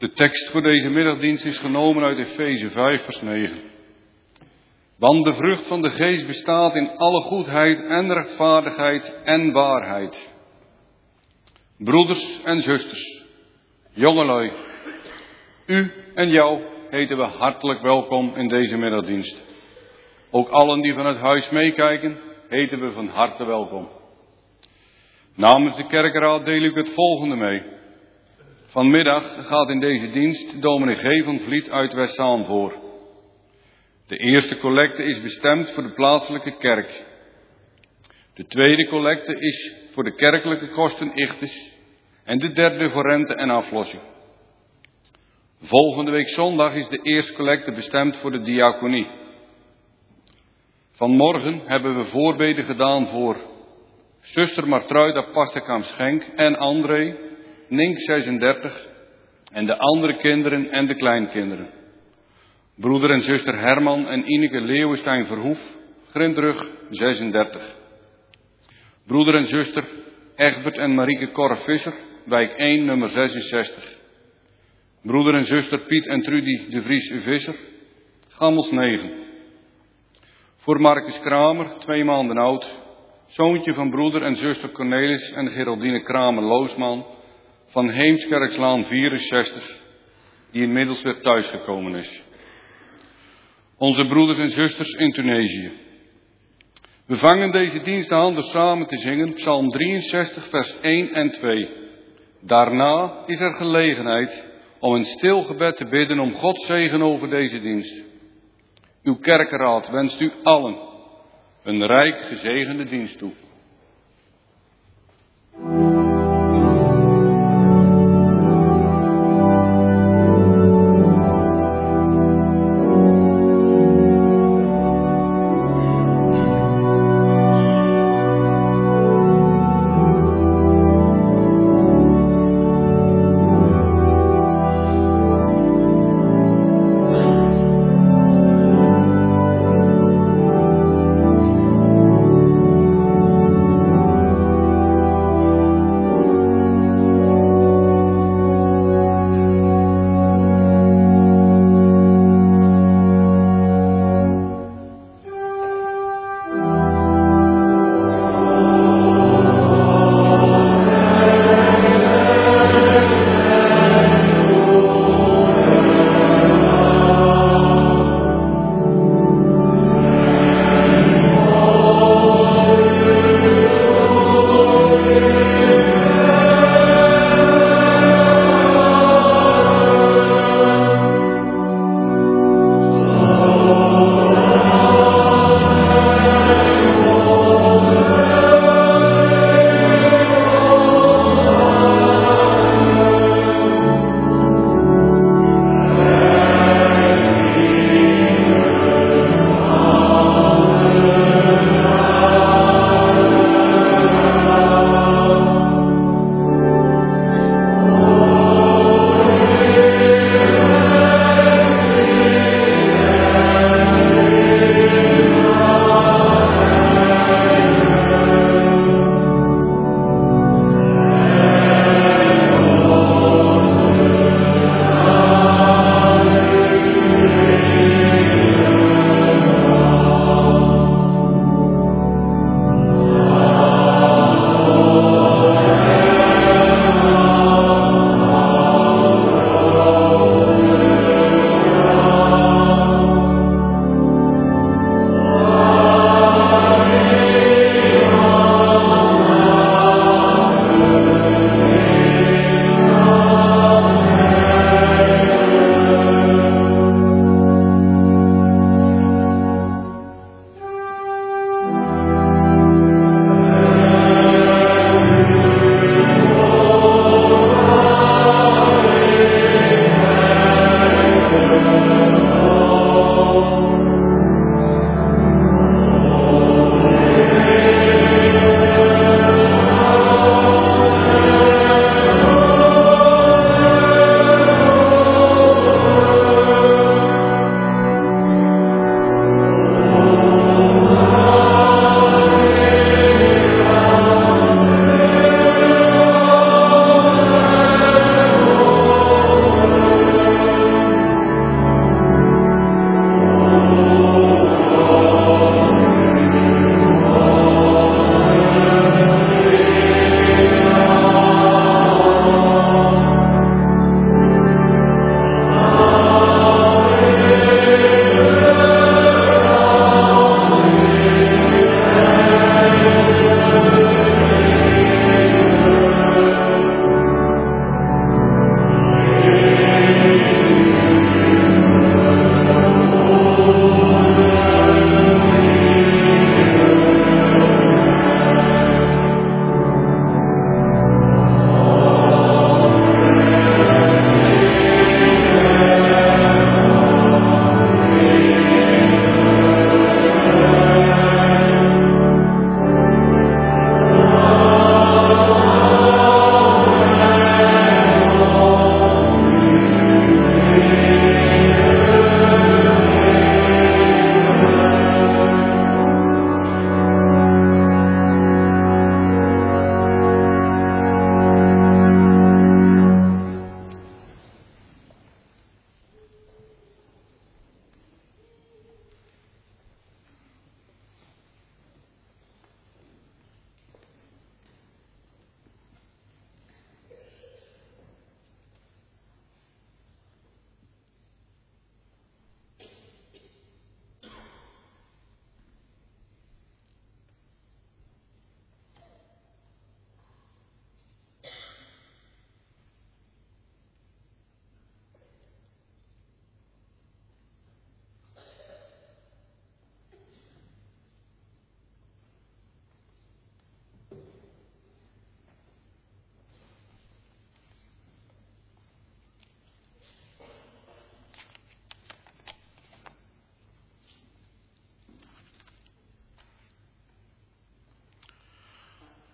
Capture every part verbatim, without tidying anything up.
De tekst voor deze middagdienst is genomen uit Efeze vijf, vers negen. Want de vrucht van de geest bestaat in alle goedheid en rechtvaardigheid en waarheid. Broeders en zusters, jongelui, u en jou heten we hartelijk welkom in deze middagdienst. Ook allen die van het huis meekijken, heten we van harte welkom. Namens de kerkraad deel ik het volgende mee. Vanmiddag gaat in deze dienst dominee G. van Vliet uit Westzaan voor. De eerste collecte is bestemd voor de plaatselijke kerk. De tweede collecte is voor de kerkelijke kosten ichtes en de derde voor rente en aflossing. Volgende week zondag is de eerste collecte bestemd voor de diaconie. Vanmorgen hebben we voorbeden gedaan voor zuster Martruida Pastekam-Schenk en André, Nink zesendertig en de andere kinderen en de kleinkinderen. Broeder en zuster Herman en Ineke Leeuwenstein Verhoef, Grindrug zesendertig. Broeder en zuster Egbert en Marieke Korre-Visser, wijk één, nummer zesenzestig. Broeder en zuster Piet en Trudy de Vries Visser, Gammels negen. Voor Marcus Kramer, twee maanden oud, zoontje van broeder en zuster Cornelis en Geraldine Kramer-Loosman, van Heemskerkslaan vierenzestig, die inmiddels weer thuisgekomen is. Onze broeders en zusters in Tunesië. We vangen deze dienst aan door samen te zingen Psalm drieënzestig, vers één en twee. Daarna is er gelegenheid om een stil gebed te bidden om Gods zegen over deze dienst. Uw kerkenraad wenst u allen een rijk gezegende dienst toe.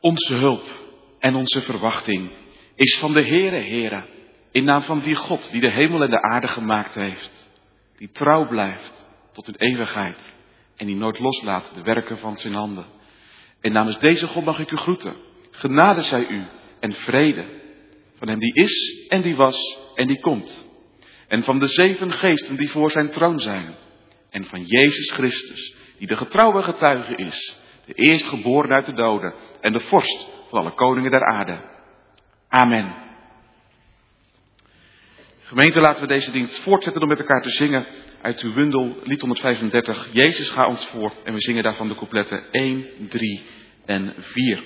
Onze hulp en onze verwachting is van de Heere, Heere, in naam van die God die de hemel en de aarde gemaakt heeft, die trouw blijft tot in eeuwigheid en die nooit loslaat de werken van zijn handen. En namens deze God mag ik u groeten. Genade zij u en vrede van hem die is en die was en die komt. En van de zeven geesten die voor zijn troon zijn. En van Jezus Christus, die de getrouwe getuige is, de eerstgeboren uit de doden en de vorst van alle koningen der aarde. Amen. Gemeente, laten we deze dienst voortzetten door met elkaar te zingen uit uw bundel, lied honderdvijfendertig. Jezus, ga ons voor. En we zingen daarvan de coupletten één, drie en vier.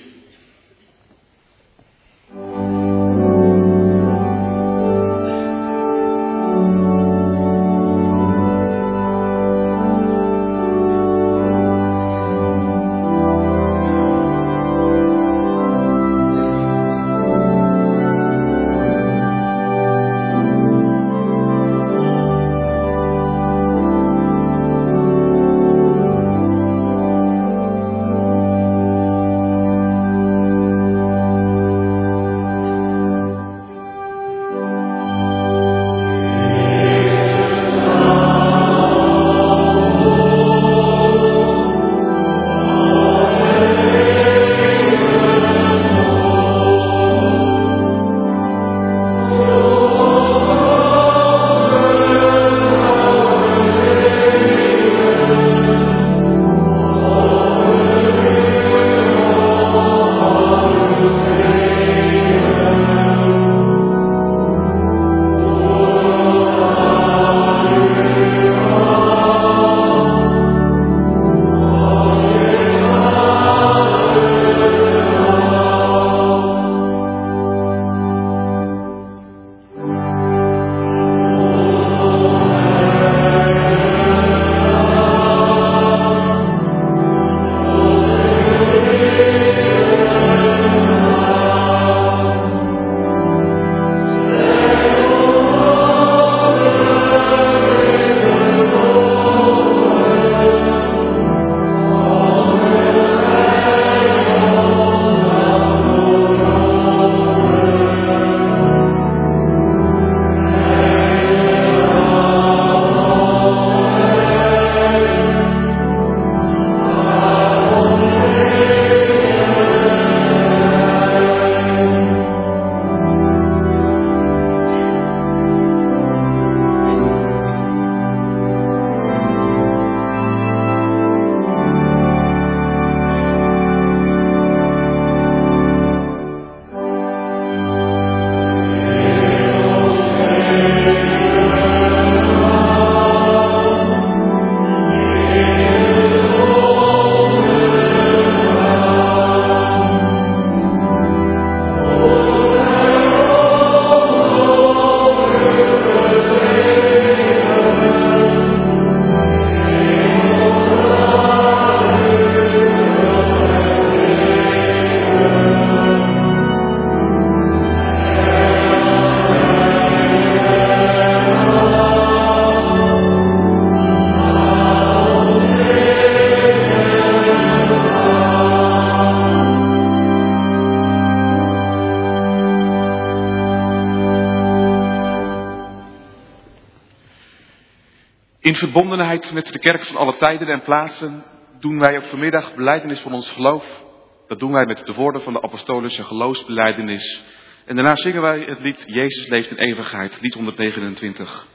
In verbondenheid met de kerk van alle tijden en plaatsen doen wij ook vanmiddag belijdenis van ons geloof. Dat doen wij met de woorden van de apostolische geloofsbelijdenis. En daarna zingen wij het lied Jezus leeft in eeuwigheid, lied honderdnegenentwintig.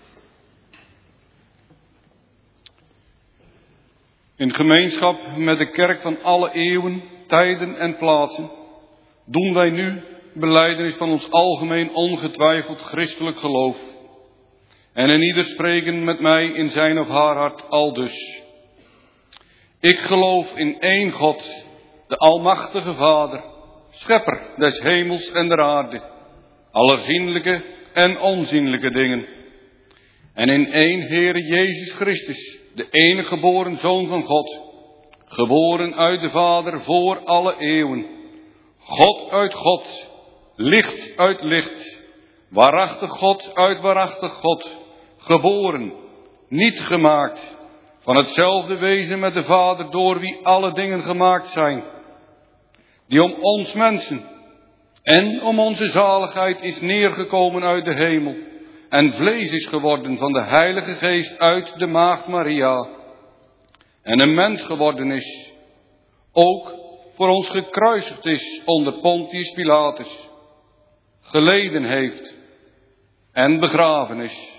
In gemeenschap met de kerk van alle eeuwen, tijden en plaatsen doen wij nu belijdenis van ons algemeen ongetwijfeld christelijk geloof. En in ieder spreken met mij in zijn of haar hart aldus. Ik geloof in één God, de almachtige Vader, schepper des hemels en der aarde, aller zienlijke en onzienlijke dingen. En in één Heere Jezus Christus, de enige geboren Zoon van God, geboren uit de Vader voor alle eeuwen, God uit God, licht uit licht, waarachtig God uit waarachtig God, geboren, niet gemaakt, van hetzelfde wezen met de Vader door wie alle dingen gemaakt zijn. die om ons mensen en om onze zaligheid is neergekomen uit de hemel en vlees is geworden van de Heilige Geest uit de Maagd Maria en een mens geworden is, ook voor ons gekruisigd is onder Pontius Pilatus, geleden heeft en begraven is.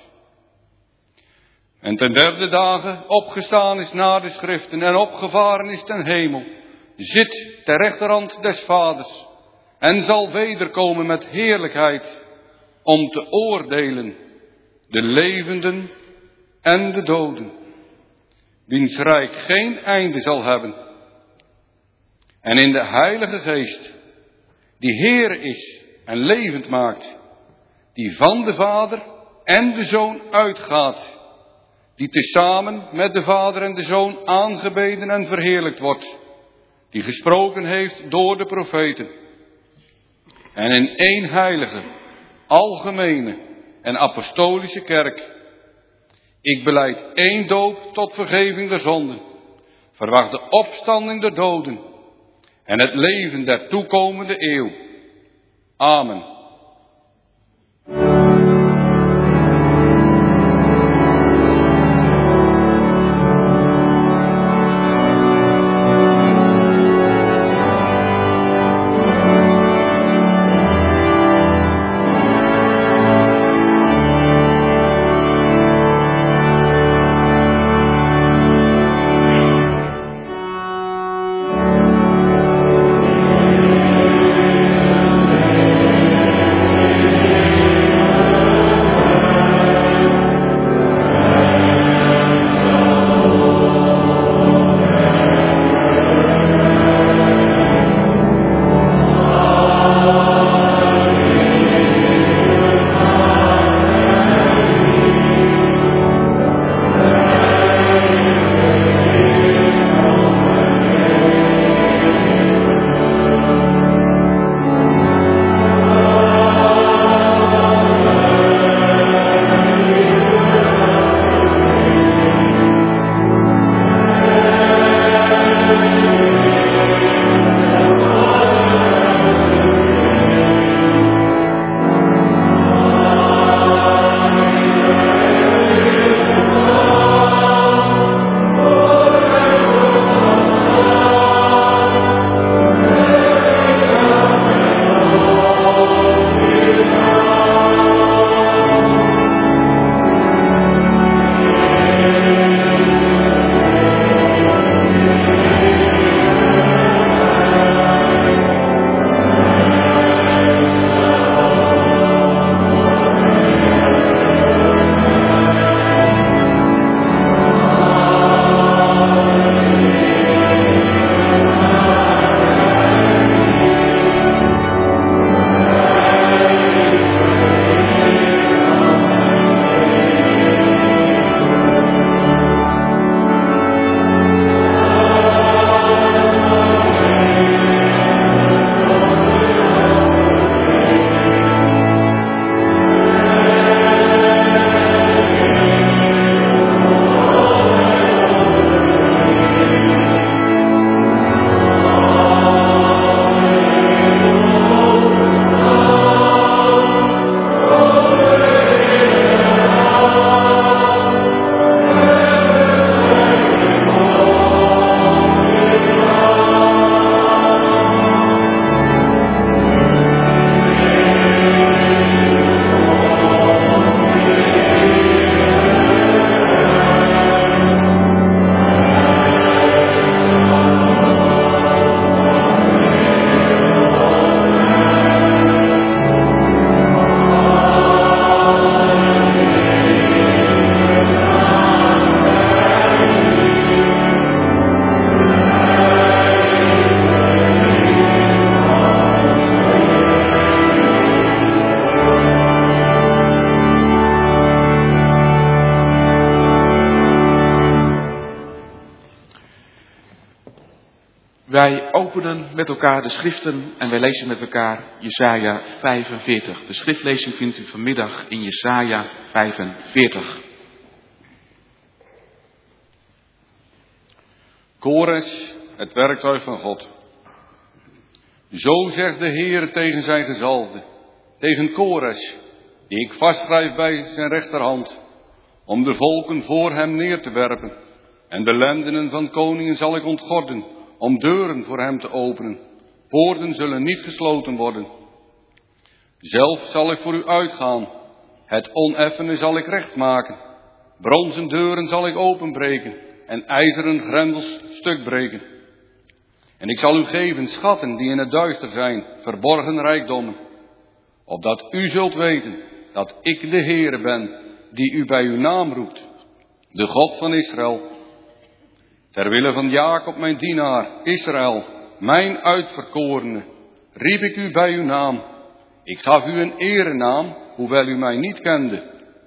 En ten derde dagen opgestaan is na de schriften en opgevaren is ten hemel, zit ter rechterhand des Vaders en zal wederkomen met heerlijkheid om te oordelen de levenden en de doden, wiens rijk geen einde zal hebben. En in de Heilige Geest, die Heer is en levend maakt, die van de Vader en de Zoon uitgaat, die tezamen met de Vader en de Zoon aangebeden en verheerlijkt wordt, die gesproken heeft door de profeten. En in één heilige, algemene en apostolische kerk, ik belijd één doop tot vergeving der zonden, verwacht de opstanding der doden en het leven der toekomende eeuw. Amen. Wij openen met elkaar de schriften en wij lezen met elkaar Jesaja vijfenveertig. De schriftlezing vindt u vanmiddag in Jesaja vijfenveertig. Kores, het werktuig van God. Zo zegt de Heere tegen zijn gezalfde, tegen Kores, die ik vastschrijf bij zijn rechterhand, om de volken voor hem neer te werpen. En de lendenen van koningen zal ik ontgorden, om deuren voor hem te openen. Poorten zullen niet gesloten worden. Zelf zal ik voor u uitgaan, het oneffene zal ik recht maken. Bronzen deuren zal ik openbreken en ijzeren grendels stuk breken. En ik zal u geven schatten die in het duister zijn, verborgen rijkdommen. Opdat u zult weten dat ik de Heere ben, die u bij uw naam roept, de God van Israël. Ter wille van Jacob mijn dienaar, Israël, mijn uitverkorene, riep ik u bij uw naam. Ik gaf u een erenaam, hoewel u mij niet kende.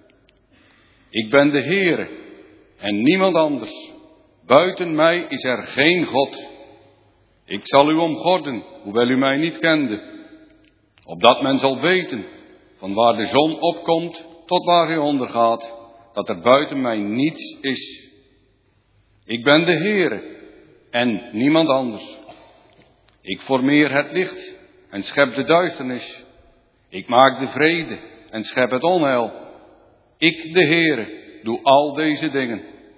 Ik ben de Heere en niemand anders. Buiten mij is er geen God. Ik zal u omgorden, hoewel u mij niet kende. Opdat men zal weten, van waar de zon opkomt tot waar hij ondergaat, dat er buiten mij niets is. Ik ben de Heere en niemand anders. Ik formeer het licht en schep de duisternis. Ik maak de vrede en schep het onheil. Ik, de Heere, doe al deze dingen.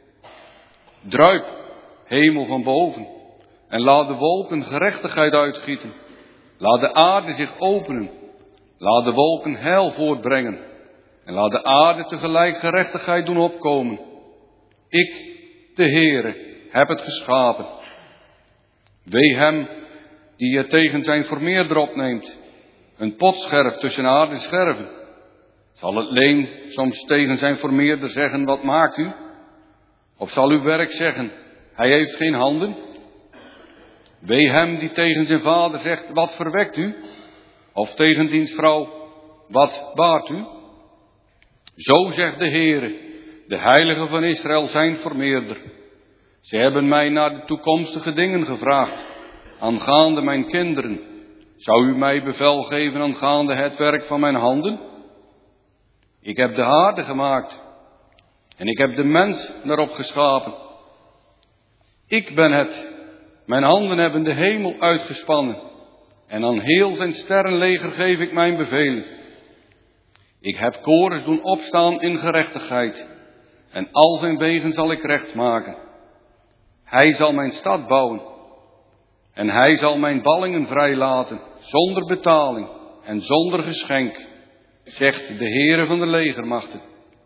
Druip, hemel van boven, en laat de wolken gerechtigheid uitgieten. Laat de aarde zich openen. Laat de wolken heil voortbrengen. En laat de aarde tegelijk gerechtigheid doen opkomen. Ik, de Heere, heb het geschapen. Wee hem die het tegen zijn formeerder opneemt. Een potscherf tussen aarde en scherven. Zal het leem soms tegen zijn formeerder zeggen, wat maakt u? Of zal uw werk zeggen, hij heeft geen handen? Wee hem die tegen zijn vader zegt, wat verwekt u? Of tegen diens vrouw, wat baart u? Zo zegt de Heere, de Heilige van Israël, zijn formeerder. Ze hebben mij naar de toekomstige dingen gevraagd, aangaande mijn kinderen. Zou u mij bevel geven aangaande het werk van mijn handen? Ik heb de aarde gemaakt en ik heb de mens daarop geschapen. Ik ben het. Mijn handen hebben de hemel uitgespannen en aan heel zijn sterrenleger geef ik mijn bevelen. Ik heb Kores doen opstaan in gerechtigheid en al zijn wegen zal ik recht maken. Hij zal mijn stad bouwen en hij zal mijn ballingen vrijlaten zonder betaling en zonder geschenk, zegt de Heere van de legermachten.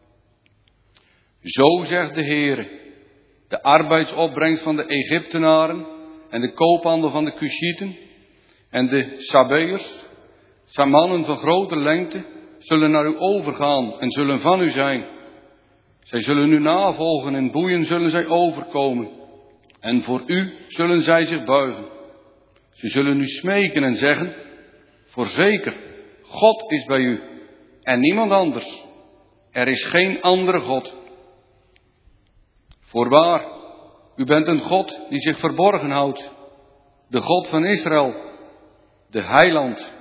Zo zegt de Heere, de arbeidsopbrengst van de Egyptenaren en de koophandel van de Cushieten en de Sabeërs, mannen van grote lengte, zullen naar u overgaan en zullen van u zijn. Zij zullen u navolgen en boeien zullen zij overkomen. En voor u zullen zij zich buigen. Ze zullen u smeken en zeggen, voorzeker, God is bij u en niemand anders. Er is geen andere God. Voorwaar, u bent een God die zich verborgen houdt. De God van Israël, de Heiland.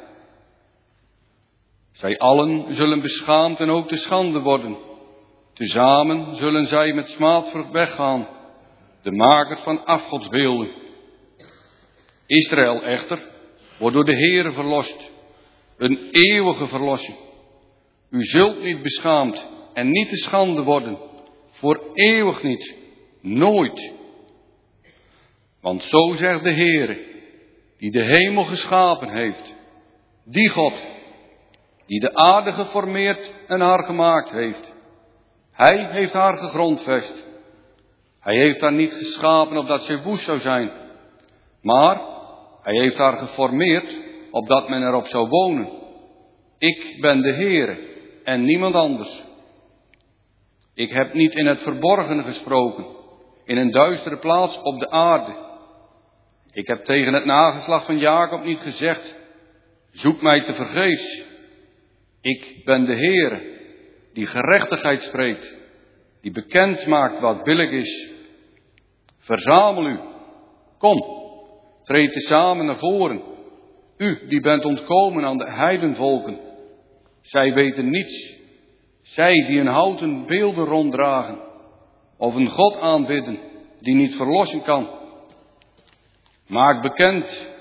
Zij allen zullen beschaamd en ook te schande worden. Tezamen zullen zij met smaadvrucht weggaan, de makers van afgodsbeelden. Israël echter wordt door de Heere verlost, een eeuwige verlossing. U zult niet beschaamd en niet te schande worden, voor eeuwig niet, nooit. Want zo zegt de Heere, die de hemel geschapen heeft, die God, die de aarde geformeerd en haar gemaakt heeft. Hij heeft haar gegrondvest. Hij heeft haar niet geschapen opdat zij woest zou zijn, maar hij heeft haar geformeerd opdat men erop zou wonen. Ik ben de Heere en niemand anders. Ik heb niet in het verborgene gesproken, in een duistere plaats op de aarde. Ik heb tegen het nageslacht van Jacob niet gezegd, zoek mij te vergeefs. Ik ben de Heere, die gerechtigheid spreekt, die bekend maakt wat billig is. Verzamel u, kom, treed tezamen naar voren. U die bent ontkomen aan de heidenvolken. Zij weten niets. Zij die een houten beelden ronddragen, of een God aanbidden die niet verlossen kan. Maak bekend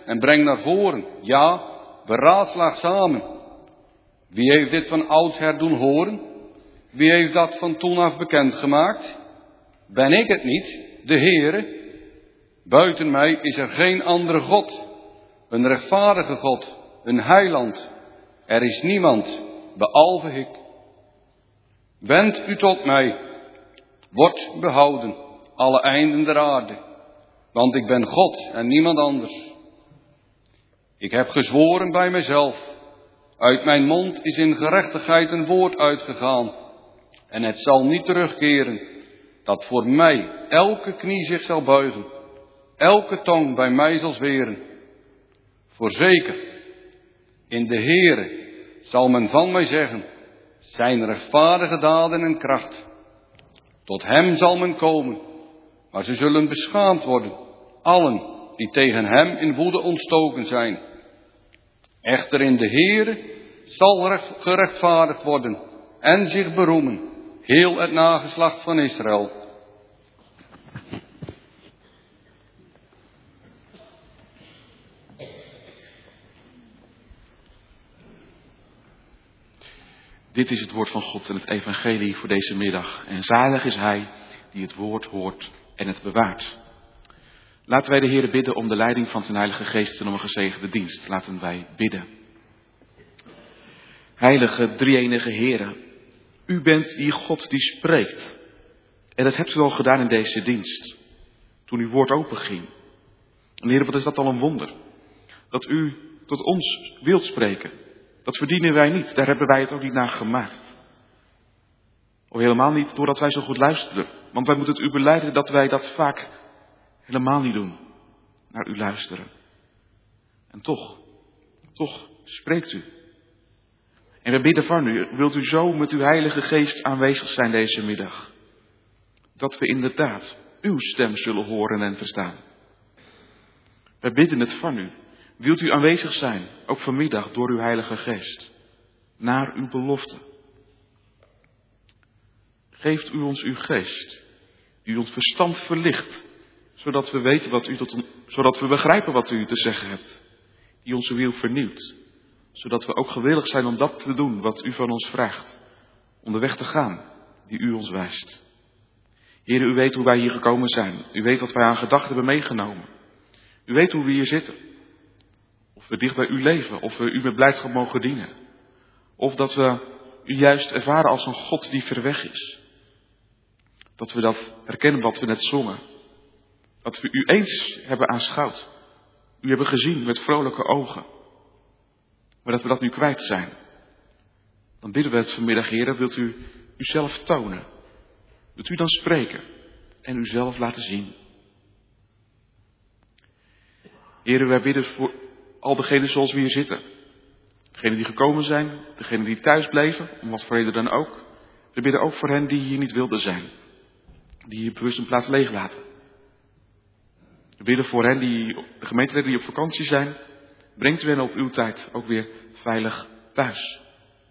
en breng naar voren. Ja, beraadslaag samen. Wie heeft dit van oudsher doen horen? Wie heeft dat van toen af bekendgemaakt? Ben ik het niet, de Heere? Buiten mij is er geen andere God, een rechtvaardige God, een heiland. Er is niemand, behalve ik. Wend u tot mij, word behouden, alle einden der aarde, want ik ben God en niemand anders. Ik heb gezworen bij mezelf, uit mijn mond is in gerechtigheid een woord uitgegaan, en het zal niet terugkeren, dat voor mij elke knie zich zal buigen, elke tong bij mij zal zweren. Voorzeker, in de Heere zal men van mij zeggen, zijn rechtvaardige daden en kracht. Tot hem zal men komen, maar ze zullen beschaamd worden, allen die tegen hem in woede ontstoken zijn. Echter in de Heere zal recht, gerechtvaardigd worden en zich beroemen, heel het nageslacht van Israël. Dit is het woord van God en het evangelie voor deze middag. En zalig is hij die het woord hoort en het bewaart. Laten wij de Heere bidden om de leiding van zijn Heilige Geest en om een gezegende dienst. Laten wij bidden. Heilige, drie-enige Heere, u bent die God die spreekt. En dat hebt u al gedaan in deze dienst, toen uw woord openging. En Heere, wat is dat al een wonder? Dat u tot ons wilt spreken. Dat verdienen wij niet, daar hebben wij het ook niet naar gemaakt. Of helemaal niet doordat wij zo goed luisteren. Want wij moeten het u belijden dat wij dat vaak helemaal niet doen. Naar u luisteren. En toch, toch spreekt u. En we bidden van u, wilt u zo met uw Heilige Geest aanwezig zijn deze middag. Dat we inderdaad uw stem zullen horen en verstaan. Wij bidden het van u. Wilt u aanwezig zijn, ook vanmiddag door uw Heilige Geest, naar uw belofte. Geeft u ons uw geest, die ons verstand verlicht, zodat we weten wat u tot on... zodat we begrijpen wat u te zeggen hebt, die onze wil vernieuwt, zodat we ook gewillig zijn om dat te doen wat u van ons vraagt, om de weg te gaan die u ons wijst. Heere, u weet hoe wij hier gekomen zijn, u weet wat wij aan gedachten hebben meegenomen, u weet hoe we hier zitten. Of we dicht bij u leven, of we u met blijdschap mogen dienen. Of dat we u juist ervaren als een God die ver weg is. Dat we dat herkennen wat we net zongen. Dat we u eens hebben aanschouwd. U hebben gezien met vrolijke ogen. Maar dat we dat nu kwijt zijn. Dan bidden we het vanmiddag, Heer, wilt u uzelf tonen. Wilt u dan spreken en uzelf laten zien. Heer, wij bidden voor al degenen zoals we hier zitten. Degenen die gekomen zijn, degenen die thuis bleven, om wat voor reden dan ook. We bidden ook voor hen die hier niet wilden zijn. Die hier bewust een plaats leeg laten. We bidden voor hen die, de gemeenteleden die op vakantie zijn. Brengt u hen op uw tijd ook weer veilig thuis.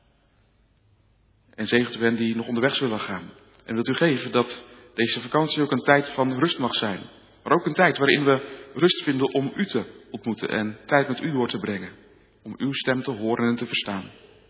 En zegent u hen die nog onderweg zullen gaan. En wilt u geven dat deze vakantie ook een tijd van rust mag zijn. Maar ook een tijd waarin we rust vinden om u te ontmoeten en tijd met u door te brengen. Om uw stem te horen en te verstaan.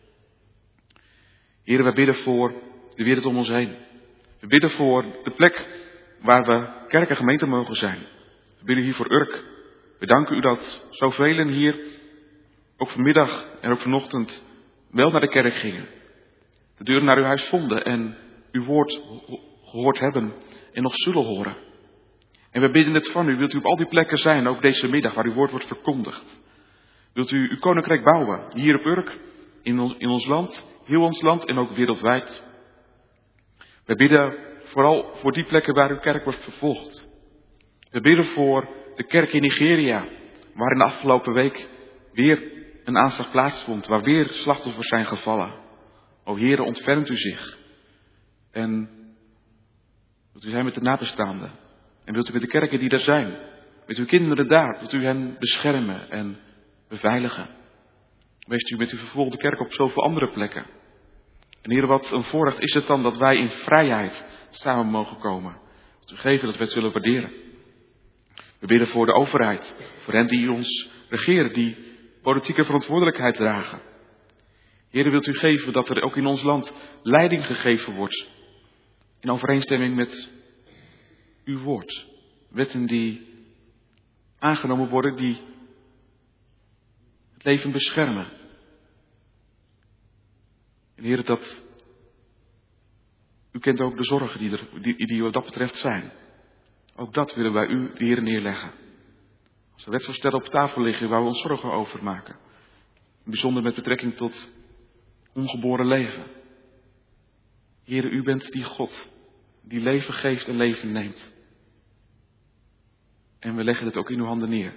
Heren, wij bidden voor de wereld om ons heen. We bidden voor de plek waar we kerk en gemeente mogen zijn. We bidden hier voor Urk. We danken u dat zoveel hier, ook vanmiddag en ook vanochtend, wel naar de kerk gingen. De deuren naar uw huis vonden en uw woord gehoord hebben en nog zullen horen. En we bidden het van u, wilt u op al die plekken zijn, ook deze middag, waar uw woord wordt verkondigd. Wilt u uw koninkrijk bouwen, hier op Urk, in ons, in ons land, heel ons land en ook wereldwijd. We bidden vooral voor die plekken waar uw kerk wordt vervolgd. We bidden voor de kerk in Nigeria, waar in de afgelopen week weer een aanslag plaatsvond, waar weer slachtoffers zijn gevallen. O Heere, ontfermt u zich. En wilt u zijn met de nabestaanden. En wilt u met de kerken die er zijn, met uw kinderen daar, wilt u hen beschermen en beveiligen. Weest u met uw vervolgde kerk op zoveel andere plekken. En Heer, wat een voorrecht is het dan dat wij in vrijheid samen mogen komen. Dat u geven dat we het zullen waarderen. We bidden voor de overheid, voor hen die ons regeren, die politieke verantwoordelijkheid dragen. Heere, wilt u geven dat er ook in ons land leiding gegeven wordt in overeenstemming met uw woord. Wetten die aangenomen worden, die het leven beschermen. En Heere, dat u kent ook de zorgen die er die, die wat dat betreft zijn. Ook dat willen wij u, de Heer, neerleggen. Als er wetsvoorstellen op tafel liggen waar we ons zorgen over maken. Bijzonder met betrekking tot ongeboren leven. Heere, u bent die God die leven geeft en leven neemt. En we leggen het ook in uw handen neer.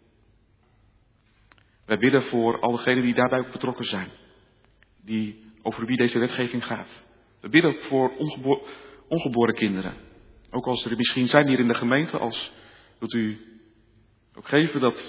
Wij bidden voor al degenen die daarbij ook betrokken zijn. Die over wie deze wetgeving gaat. We bidden ook voor ongebo- ongeboren kinderen. Ook als er misschien zijn hier in de gemeente, als wilt u ook geven dat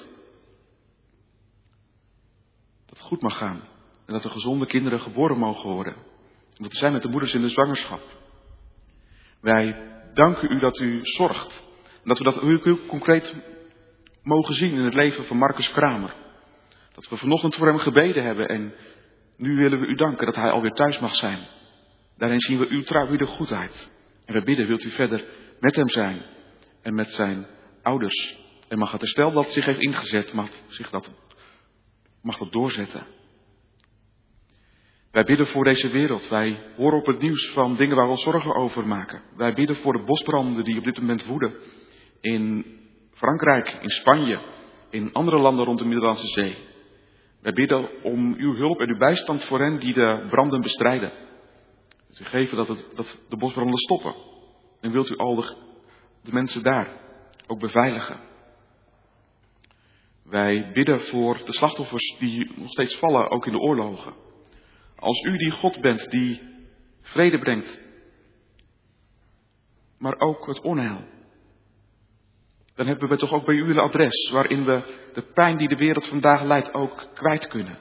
dat het goed mag gaan. En dat er gezonde kinderen geboren mogen worden. En dat er zijn met de moeders in de zwangerschap. Wij danken u dat u zorgt. En dat we dat heel concreet mogen zien in het leven van Marcus Kramer. Dat we vanochtend voor hem gebeden hebben en nu willen we u danken dat hij alweer thuis mag zijn. Daarin zien we uw trouw, uw goedheid. En we bidden, wilt u verder met hem zijn en met zijn ouders. En mag het herstel dat zich heeft ingezet, mag, zich dat, mag dat doorzetten. Wij bidden voor deze wereld. Wij horen op het nieuws van dingen waar we ons zorgen over maken. Wij bidden voor de bosbranden die op dit moment woeden. In Frankrijk, in Spanje, in andere landen rond de Middellandse Zee. Wij bidden om uw hulp en uw bijstand voor hen die de branden bestrijden. Wilt u geven dat, het, dat de bosbranden stoppen. En wilt u al de, de mensen daar ook beveiligen. Wij bidden voor de slachtoffers die nog steeds vallen, ook in de oorlogen. Als u die God bent die vrede brengt, maar ook het onheil. Dan hebben we toch ook bij u een adres waarin we de pijn die de wereld vandaag lijdt ook kwijt kunnen.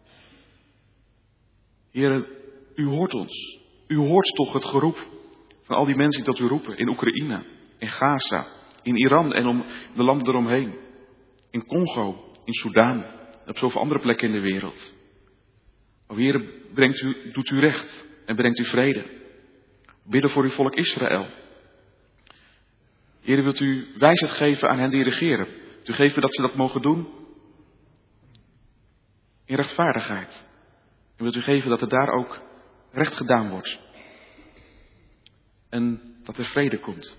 Heer, u hoort ons. U hoort toch het geroep van al die mensen die dat u roepen in Oekraïne, in Gaza, in Iran en om de landen eromheen. In Congo, in Soudaan en op zoveel andere plekken in de wereld. O Heer, brengt u, doet u recht en brengt u vrede. Bidden voor uw volk Israël. Heer, wilt u wijsheid geven aan hen die regeren. Wilt u geven dat ze dat mogen doen in rechtvaardigheid. En wilt u geven dat er daar ook recht gedaan wordt. En dat er vrede komt.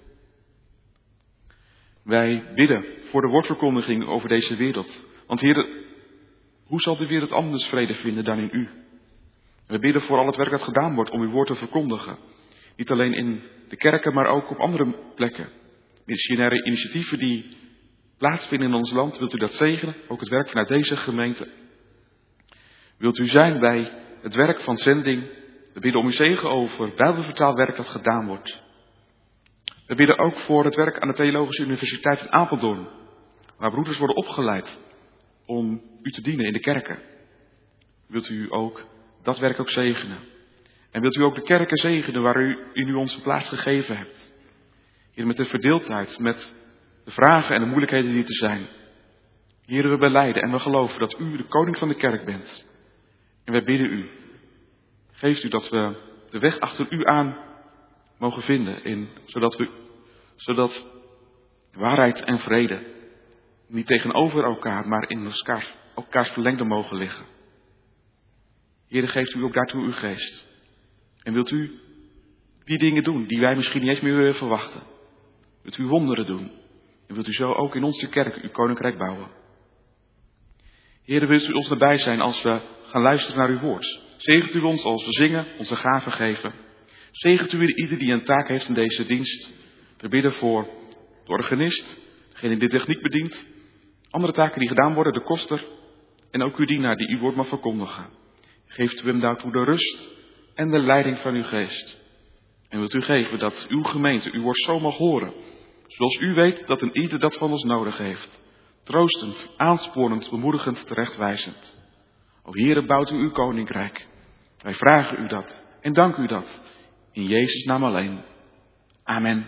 Wij bidden voor de woordverkondiging over deze wereld. Want Heer, hoe zal de wereld anders vrede vinden dan in u? We bidden voor al het werk dat gedaan wordt om uw woord te verkondigen. Niet alleen in de kerken, maar ook op andere plekken. Missionaire initiatieven die plaatsvinden in ons land, wilt u dat zegenen? Ook het werk vanuit deze gemeente. Wilt u zijn bij het werk van zending? We bidden om uw zegen over bijbelvertaalwerk dat gedaan wordt. We bidden ook voor het werk aan de Theologische Universiteit in Apeldoorn. Waar broeders worden opgeleid om u te dienen in de kerken. Wilt u ook dat werk ook zegenen. En wilt u ook de kerken zegenen waar u in u onze plaats gegeven hebt. Heer, met de verdeeldheid, met de vragen en de moeilijkheden die er zijn. Heer, we belijden en we geloven dat u de koning van de kerk bent. En wij bidden u, geeft u dat we de weg achter u aan mogen vinden. In, zodat, we, zodat waarheid en vrede niet tegenover elkaar, maar in elkaars, elkaars verlengde mogen liggen. Heer, geeft u ook daartoe uw geest. En wilt u die dingen doen die wij misschien niet eens meer willen verwachten. Wilt u wonderen doen. En wilt u zo ook in onze kerk uw koninkrijk bouwen. Heer, wilt u ons nabij zijn als we gaan luisteren naar uw woord. Zegent u ons als we zingen, onze gaven geven. Zegent u ieder die een taak heeft in deze dienst. We bidden voor de organist, degene die de techniek bedient. Andere taken die gedaan worden, de koster. En ook uw dienaar die uw woord mag verkondigen. Geeft u hem daartoe de rust en de leiding van uw geest. En wilt u geven dat uw gemeente uw woord zo mag horen. Zoals u weet dat een ieder dat van ons nodig heeft. Troostend, aansporend, bemoedigend, terechtwijzend. O Heere, bouwt u uw koninkrijk. Wij vragen u dat en dank u dat. In Jezus' naam alleen. Amen.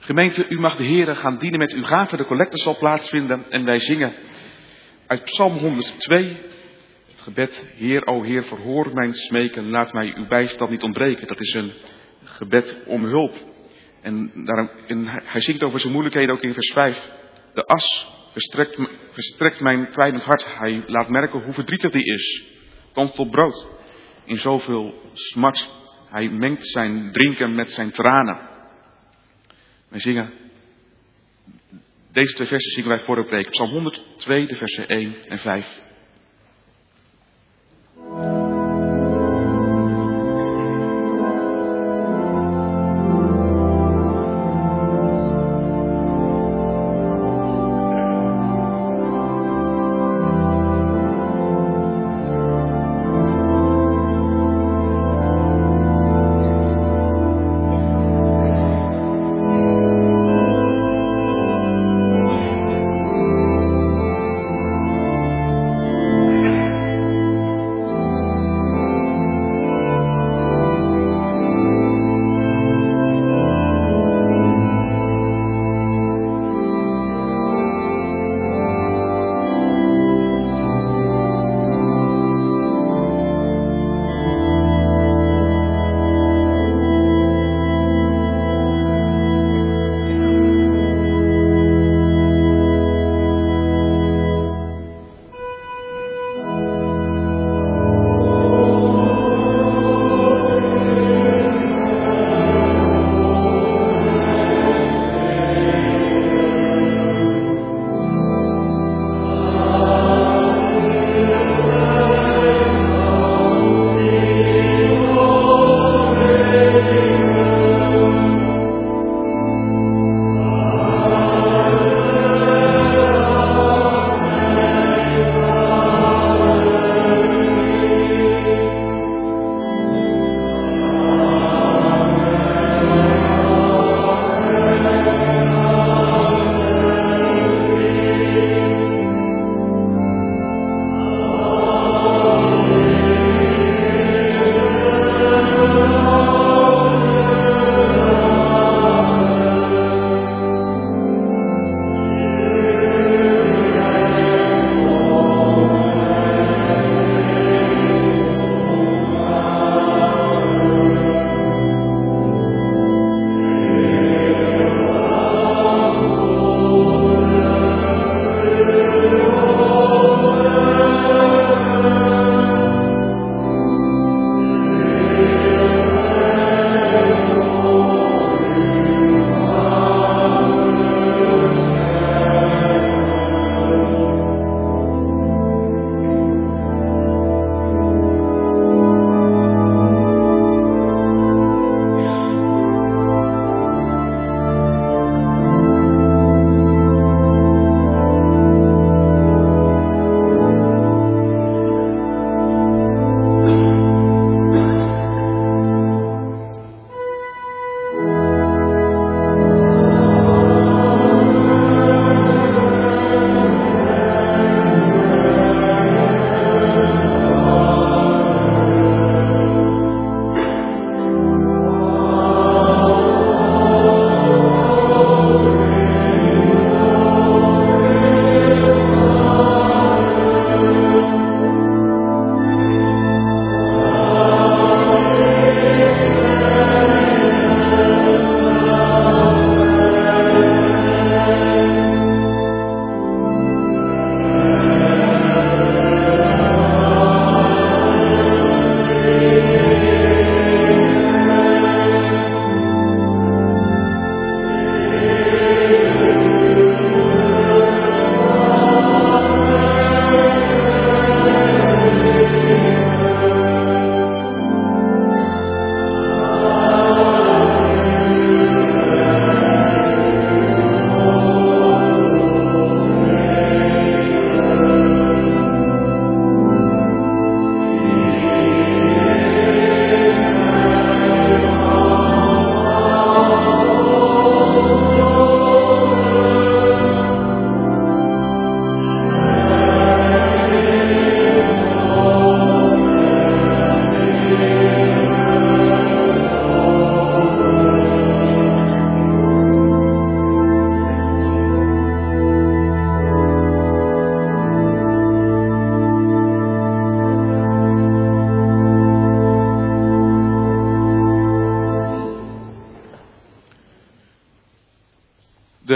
Gemeente, u mag de Heere gaan dienen met uw gaven. De collecte zal plaatsvinden en wij zingen uit Psalm honderdtwee. Het gebed, Heer, o Heer, verhoor mijn smeken, laat mij uw bijstand niet ontbreken. Dat is een gebed om hulp. En, daarom, en hij zingt over zijn moeilijkheden ook in vers vijf. De as verstrekt, verstrekt mijn kwijnend hart. Hij laat merken hoe verdrietig die is. Dan tot brood in zoveel smart. Hij mengt zijn drinken met zijn tranen. Wij zingen, deze twee versen zingen wij voor de preek. Psalm honderdtwee, de versen één en vijf.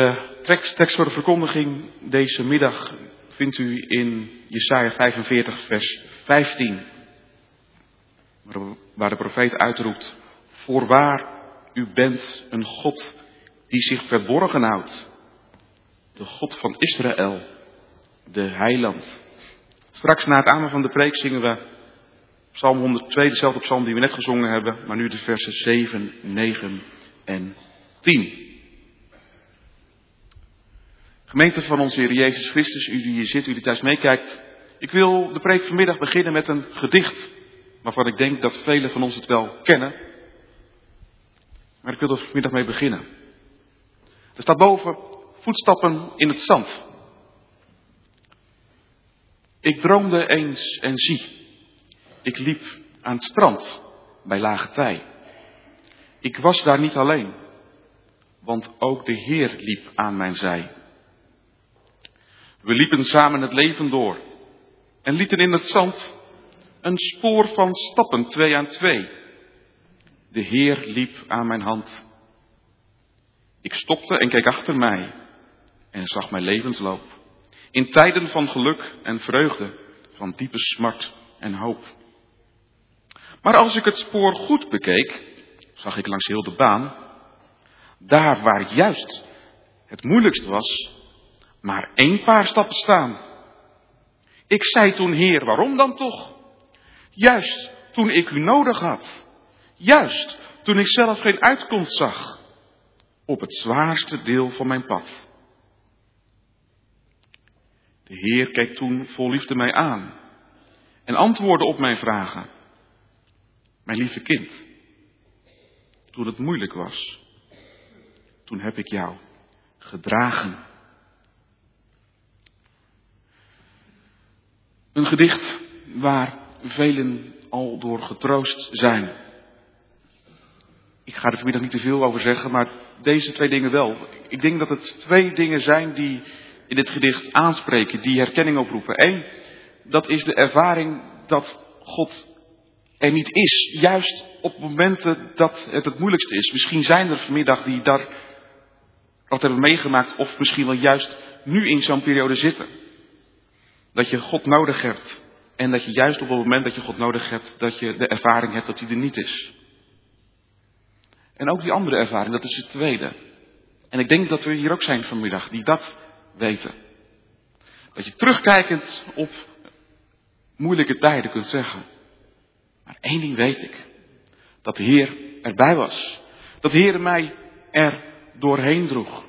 De tekst voor de verkondiging deze middag vindt u in Jesaja vijfenveertig vers vijftien. Waar de profeet uitroept: voorwaar, u bent een God die zich verborgen houdt. De God van Israël, de heiland. Straks na het aanvang van de preek zingen we Psalm honderdtwee, dezelfde psalm die we net gezongen hebben, maar nu de versen zeven, negen en tien. Gemeente van onze Heer Jezus Christus, u die hier zit, u die thuis meekijkt. Ik wil de preek vanmiddag beginnen met een gedicht, waarvan ik denk dat velen van ons het wel kennen. Maar ik wil er vanmiddag mee beginnen. Er staat boven: voetstappen in het zand. Ik droomde eens en zie, ik liep aan het strand bij lage tij. Ik was daar niet alleen, want ook de Heer liep aan mijn zij. We liepen samen het leven door en lieten in het zand een spoor van stappen, twee aan twee. De Heer liep aan mijn hand. Ik stopte en keek achter mij en zag mijn levensloop. In tijden van geluk en vreugde, van diepe smart en hoop. Maar als ik het spoor goed bekeek, zag ik langs heel de baan, daar waar juist het moeilijkst was, maar één paar stappen staan. Ik zei toen: Heer, waarom dan toch? Juist toen ik u nodig had. Juist toen ik zelf geen uitkomst zag. Op het zwaarste deel van mijn pad. De Heer keek toen vol liefde mij aan. En antwoordde op mijn vragen. Mijn lieve kind. Toen het moeilijk was. Toen heb ik jou gedragen. Een gedicht waar velen al door getroost zijn. Ik ga er vanmiddag niet te veel over zeggen, maar deze twee dingen wel. Ik denk dat het twee dingen zijn die in dit gedicht aanspreken, die herkenning oproepen. Eén, dat is de ervaring dat God er niet is. Juist op momenten dat het het moeilijkste is. Misschien zijn er vanmiddag die daar wat hebben meegemaakt, of misschien wel juist nu in zo'n periode zitten. Dat je God nodig hebt. En dat je juist op het moment dat je God nodig hebt, dat je de ervaring hebt dat hij er niet is. En ook die andere ervaring, dat is het tweede. En ik denk dat we hier ook zijn vanmiddag, die dat weten. Dat je terugkijkend op moeilijke tijden kunt zeggen. Maar één ding weet ik. Dat de Heer erbij was. Dat de Heer mij er doorheen droeg.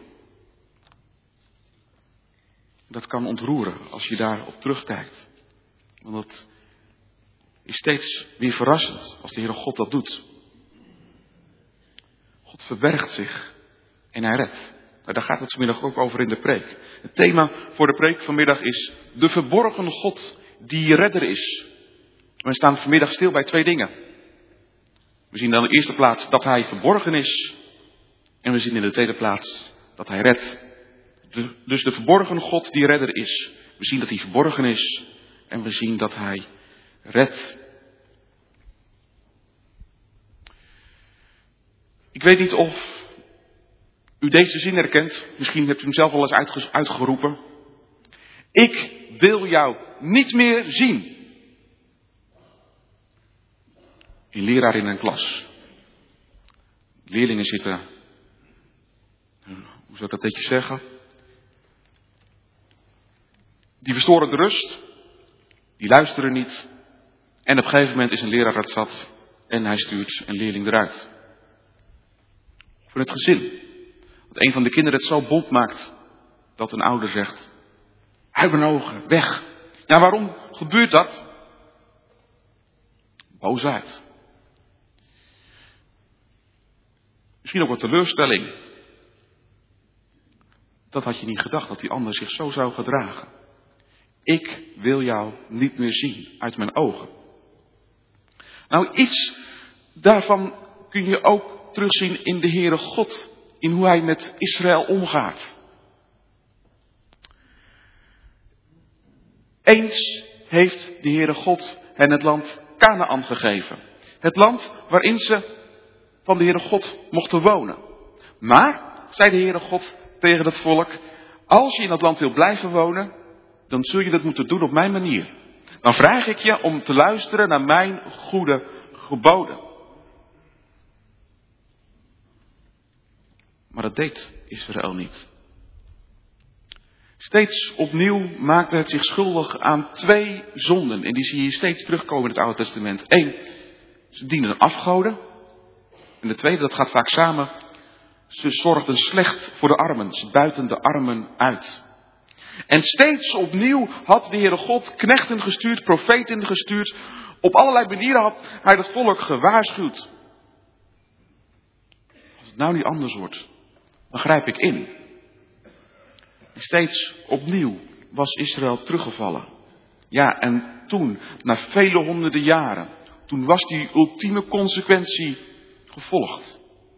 Dat kan ontroeren als je daarop terugkijkt. Want dat is steeds weer verrassend als de Heere God dat doet. God verbergt zich en hij redt. Nou, daar gaat het vanmiddag ook over in de preek. Het thema voor de preek vanmiddag is de verborgen God die redder is. We staan vanmiddag stil bij twee dingen. We zien dan in de eerste plaats dat hij verborgen is. En we zien in de tweede plaats dat hij redt. De, dus de verborgen God die redder is. We zien dat hij verborgen is. En we zien dat hij redt. Ik weet niet of u deze zin herkent. Misschien hebt u hem zelf al eens uitge- uitgeroepen. Ik wil jou niet meer zien. Een leraar in een klas. Leerlingen zitten, hoe zou ik dat netjes zeggen? Die verstoren de rust. Die luisteren niet. En op een gegeven moment is een leraar het zat. En hij stuurt een leerling eruit. Voor het gezin. Dat een van de kinderen het zo bont maakt. Dat een ouder zegt. Uit mijn ogen, weg. Ja, waarom gebeurt dat? Boosheid. Misschien ook wat teleurstelling. Dat had je niet gedacht, dat die ander zich zo zou gedragen. Ik wil jou niet meer zien uit mijn ogen. Nou, iets daarvan kun je ook terugzien in de Heere God. In hoe hij met Israël omgaat. Eens heeft de Heere God hen het land Kanaan gegeven. Het land waarin ze van de Heere God mochten wonen. Maar, zei de Heere God tegen dat volk: als je in dat land wil blijven wonen, dan zul je dat moeten doen op mijn manier. Dan vraag ik je om te luisteren naar mijn goede geboden. Maar dat deed Israël niet. Steeds opnieuw maakte het zich schuldig aan twee zonden. En die zie je steeds terugkomen in het Oude Testament. Eén, ze dienden afgoden. En de tweede, dat gaat vaak samen. Ze zorgden slecht voor de armen. Ze buiten de armen uit. En steeds opnieuw had de Heere God knechten gestuurd, profeten gestuurd. Op allerlei manieren had hij dat volk gewaarschuwd. Als het nou niet anders wordt, dan grijp ik in. En steeds opnieuw was Israël teruggevallen. Ja, en toen, na vele honderden jaren, toen was die ultieme consequentie gevolgd.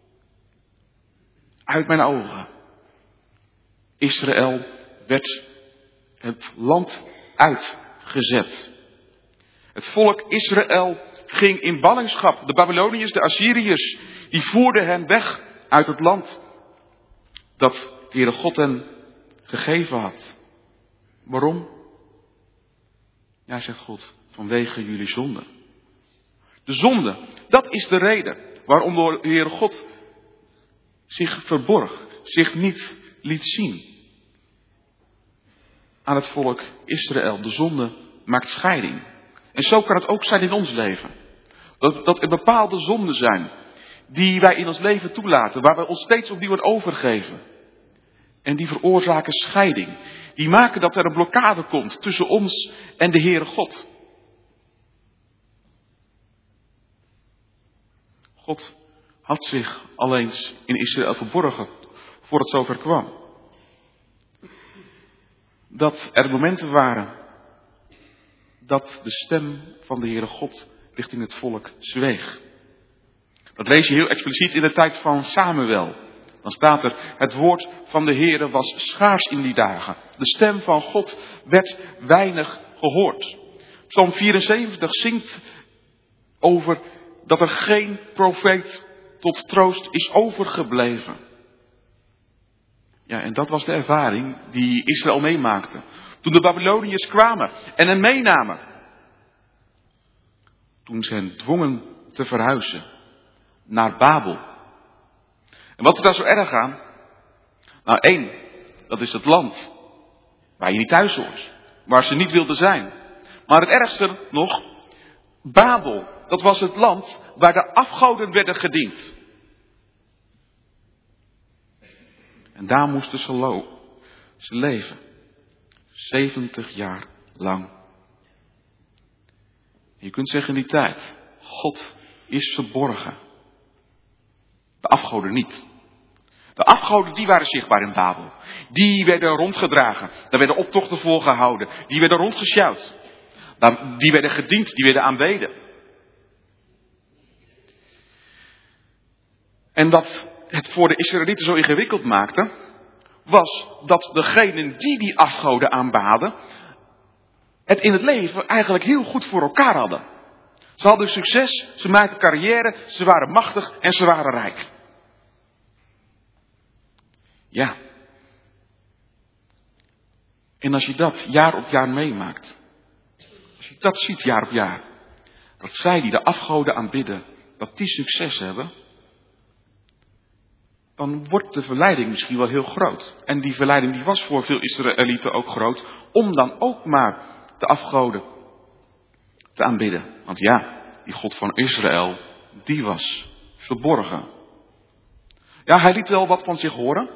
Uit mijn ogen. Israël werd het land uitgezet. Het volk Israël ging in ballingschap. De Babyloniërs, de Assyriërs, die voerden hen weg uit het land dat de Heere God hen gegeven had. Waarom? Ja, zegt God, vanwege jullie zonde. De zonde, dat is de reden waarom de Heere God zich verborg, zich niet liet zien aan het volk Israël. De zonde maakt scheiding. En zo kan het ook zijn in ons leven. Dat, dat er bepaalde zonden zijn die wij in ons leven toelaten, waar we ons steeds opnieuw aan overgeven. En die veroorzaken scheiding. Die maken dat er een blokkade komt tussen ons en de Heere God. God had zich al eens in Israël verborgen voor het zover kwam. Dat er momenten waren dat de stem van de Heere God richting het volk zweeg. Dat lees je heel expliciet in de tijd van Samuel. Dan staat er: het woord van de Heere was schaars in die dagen. De stem van God werd weinig gehoord. Psalm vierenzeventig zingt over dat er geen profeet tot troost is overgebleven. Ja, en dat was de ervaring die Israël meemaakte. Toen de Babyloniërs kwamen en hen meenamen. Toen ze hen dwongen te verhuizen naar Babel. En wat is daar zo erg aan? Nou, één, dat is het land waar je niet thuis hoort. Waar ze niet wilden zijn. Maar het ergste nog, Babel, dat was het land waar de afgoden werden gediend. En daar moesten ze, lo- ze leven. zeventig jaar lang. Je kunt zeggen in die tijd, God is verborgen. De afgoden niet. De afgoden die waren zichtbaar in Babel. Die werden rondgedragen. Daar werden optochten voor gehouden. Die werden rondgesjouwd. Die werden gediend. Die werden aanbeden. En dat het voor de Israëlieten zo ingewikkeld maakte, was dat degenen die die afgoden aanbaden, het in het leven eigenlijk heel goed voor elkaar hadden. Ze hadden succes, ze maakten carrière, ze waren machtig en ze waren rijk. Ja. En als je dat jaar op jaar meemaakt, als je dat ziet jaar op jaar, dat zij die de afgoden aanbidden, dat die succes hebben, dan wordt de verleiding misschien wel heel groot. En die verleiding die was voor veel Israëlieten ook groot, om dan ook maar de afgoden te aanbidden. Want ja, die God van Israël, die was verborgen. Ja, hij liet wel wat van zich horen.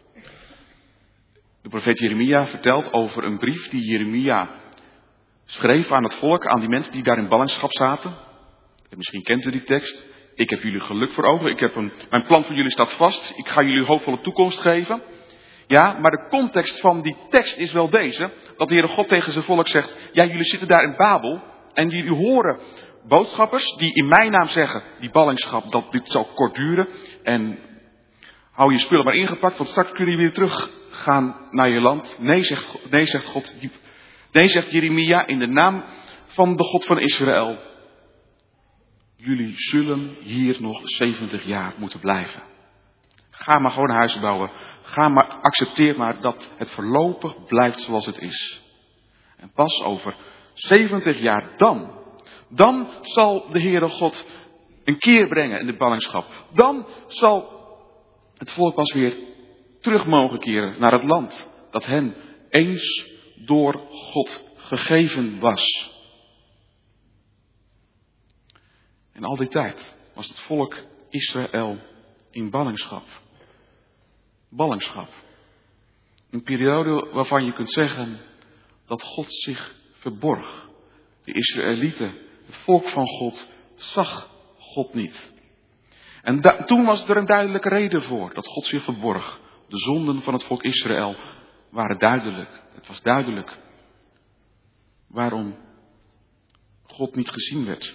De profeet Jeremia vertelt over een brief die Jeremia schreef aan het volk, aan die mensen die daar in ballingschap zaten. En misschien kent u die tekst. Ik heb jullie geluk voor ogen. Ik heb een, mijn plan voor jullie staat vast. Ik ga jullie hoopvolle toekomst geven. Ja, maar de context van die tekst is wel deze. Dat de Heere God tegen zijn volk zegt: ja, jullie zitten daar in Babel. En jullie horen boodschappers die in mijn naam zeggen, die ballingschap, dat dit zal kort duren. En hou je spullen maar ingepakt, want straks kun je weer teruggaan naar je land. Nee, zegt, nee, zegt God. Nee, zegt Jeremia, in de naam van de God van Israël. Jullie zullen hier nog zeventig jaar moeten blijven. Ga maar gewoon huizen bouwen. Ga maar, accepteer maar dat het voorlopig blijft zoals het is. En pas over zeventig jaar dan, dan zal de Heere God een keer brengen in de ballingschap. Dan zal het volk pas weer terug mogen keren naar het land dat hen eens door God gegeven was. En al die tijd was het volk Israël in ballingschap. Ballingschap. Een periode waarvan je kunt zeggen dat God zich verborg. De Israëlieten, het volk van God, zag God niet. En da- toen was er een duidelijke reden voor dat God zich verborg. De zonden van het volk Israël waren duidelijk. Het was duidelijk waarom God niet gezien werd.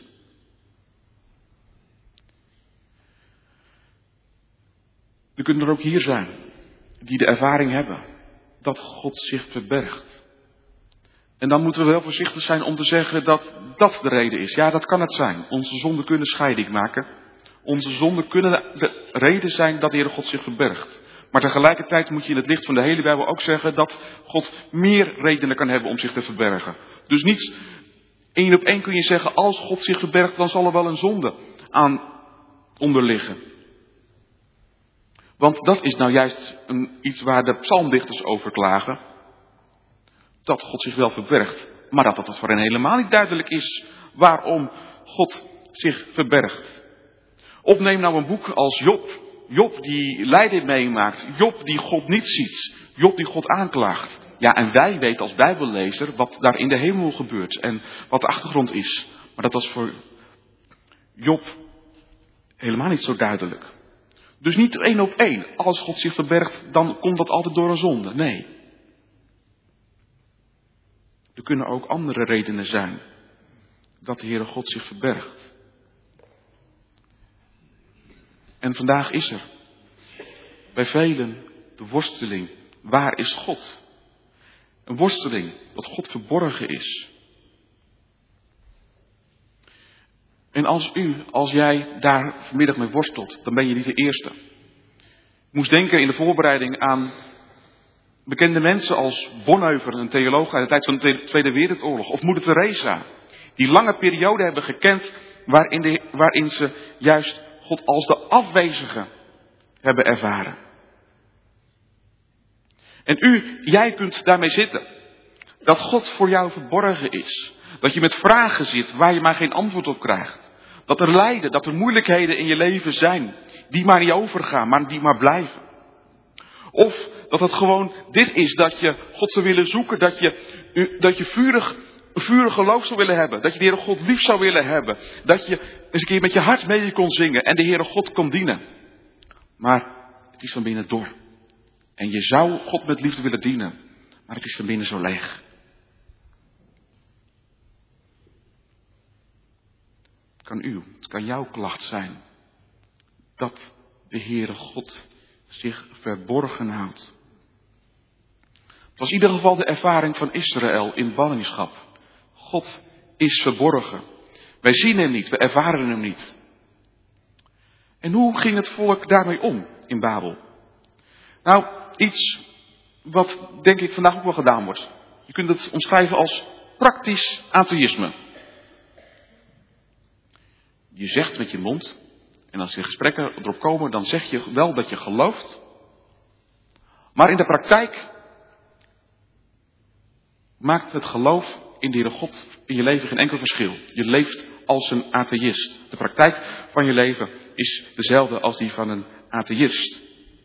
Er kunnen er ook hier zijn die de ervaring hebben dat God zich verbergt. En dan moeten we wel voorzichtig zijn om te zeggen dat dat de reden is. Ja, dat kan het zijn. Onze zonden kunnen scheiding maken. Onze zonden kunnen de reden zijn dat de Heere God zich verbergt. Maar tegelijkertijd moet je in het licht van de hele Bijbel ook zeggen dat God meer redenen kan hebben om zich te verbergen. Dus niet één op één kun je zeggen, als God zich verbergt, dan zal er wel een zonde aan onderliggen. Want dat is nou juist een, iets waar de psalmdichters over klagen. Dat God zich wel verbergt, maar dat het voor hen helemaal niet duidelijk is waarom God zich verbergt. Of neem nou een boek als Job. Job die lijden meemaakt. Job die God niet ziet. Job die God aanklaagt. Ja, en wij weten als Bijbellezer wat daar in de hemel gebeurt en wat de achtergrond is. Maar dat was voor Job helemaal niet zo duidelijk. Dus niet één op één. Als God zich verbergt, dan komt dat altijd door een zonde. Nee. Er kunnen ook andere redenen zijn dat de Heere God zich verbergt. En vandaag is er bij velen de worsteling. Waar is God? Een worsteling dat God verborgen is. En als u, als jij daar vanmiddag mee worstelt, dan ben je niet de eerste. Ik moest denken in de voorbereiding aan bekende mensen als Bonhoeffer, een theoloog uit de tijd van de Tweede Wereldoorlog. Of moeder Teresa. Die lange periode hebben gekend waarin, de, waarin ze juist God als de afwezige hebben ervaren. En u, jij kunt daarmee zitten. Dat God voor jou verborgen is. Dat je met vragen zit waar je maar geen antwoord op krijgt. Dat er lijden, dat er moeilijkheden in je leven zijn. Die maar niet overgaan, maar die maar blijven. Of dat het gewoon dit is, dat je God zou willen zoeken. Dat je, dat je vurig, vurig geloof zou willen hebben. Dat je de Heere God lief zou willen hebben. Dat je eens een keer met je hart mee kon zingen en de Heere God kon dienen. Maar het is van binnen dor. En je zou God met liefde willen dienen. Maar het is van binnen zo leeg. Het kan u, het kan jouw klacht zijn. Dat de Heere God zich verborgen houdt. Het was in ieder geval de ervaring van Israël in ballingschap. God is verborgen. Wij zien hem niet, we ervaren hem niet. En hoe ging het volk daarmee om in Babel? Nou, iets wat denk ik vandaag ook wel gedaan wordt. Je kunt het omschrijven als praktisch atheïsme. Je zegt met je mond, en als er gesprekken erop komen, dan zeg je wel dat je gelooft. Maar in de praktijk maakt het geloof in de Heere God in je leven geen enkel verschil. Je leeft als een atheïst. De praktijk van je leven is dezelfde als die van een atheïst.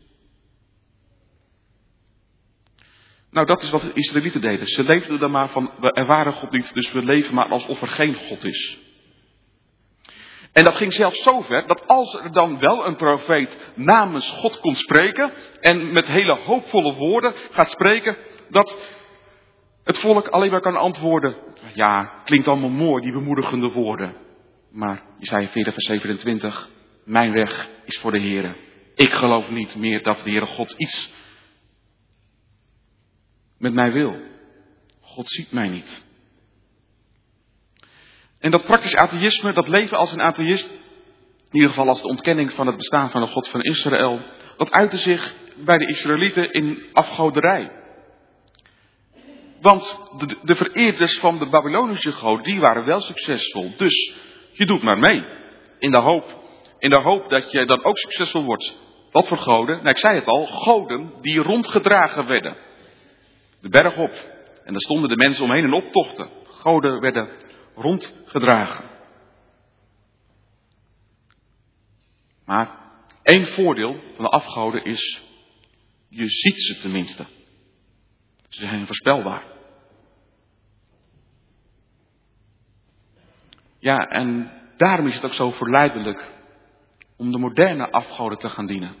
Nou, dat is wat de Israëlieten deden. Ze leefden er maar van, we ervaren God niet, dus we leven maar alsof er geen God is. En dat ging zelfs zo ver, dat als er dan wel een profeet namens God kon spreken, en met hele hoopvolle woorden gaat spreken, dat het volk alleen maar kan antwoorden, ja, klinkt allemaal mooi, die bemoedigende woorden. Maar Jesaja veertig vers zevenentwintig, mijn weg is voor de Heere. Ik geloof niet meer dat de Heere God iets met mij wil. God ziet mij niet. En dat praktisch atheïsme, dat leven als een atheïst, in ieder geval als de ontkenning van het bestaan van de God van Israël, dat uitte zich bij de Israëlieten in afgoderij. Want de, de vereerders van de Babylonische goden, die waren wel succesvol. Dus je doet maar mee. In de hoop, in de hoop dat je dan ook succesvol wordt. Wat voor goden? Nou, ik zei het al, goden die rondgedragen werden. De berg op. En daar stonden de mensen omheen in optochten. Goden werden rondgedragen. Maar één voordeel van de afgoden is, je ziet ze tenminste. Ze zijn voorspelbaar. Ja, en daarom is het ook zo verleidelijk om de moderne afgoden te gaan dienen.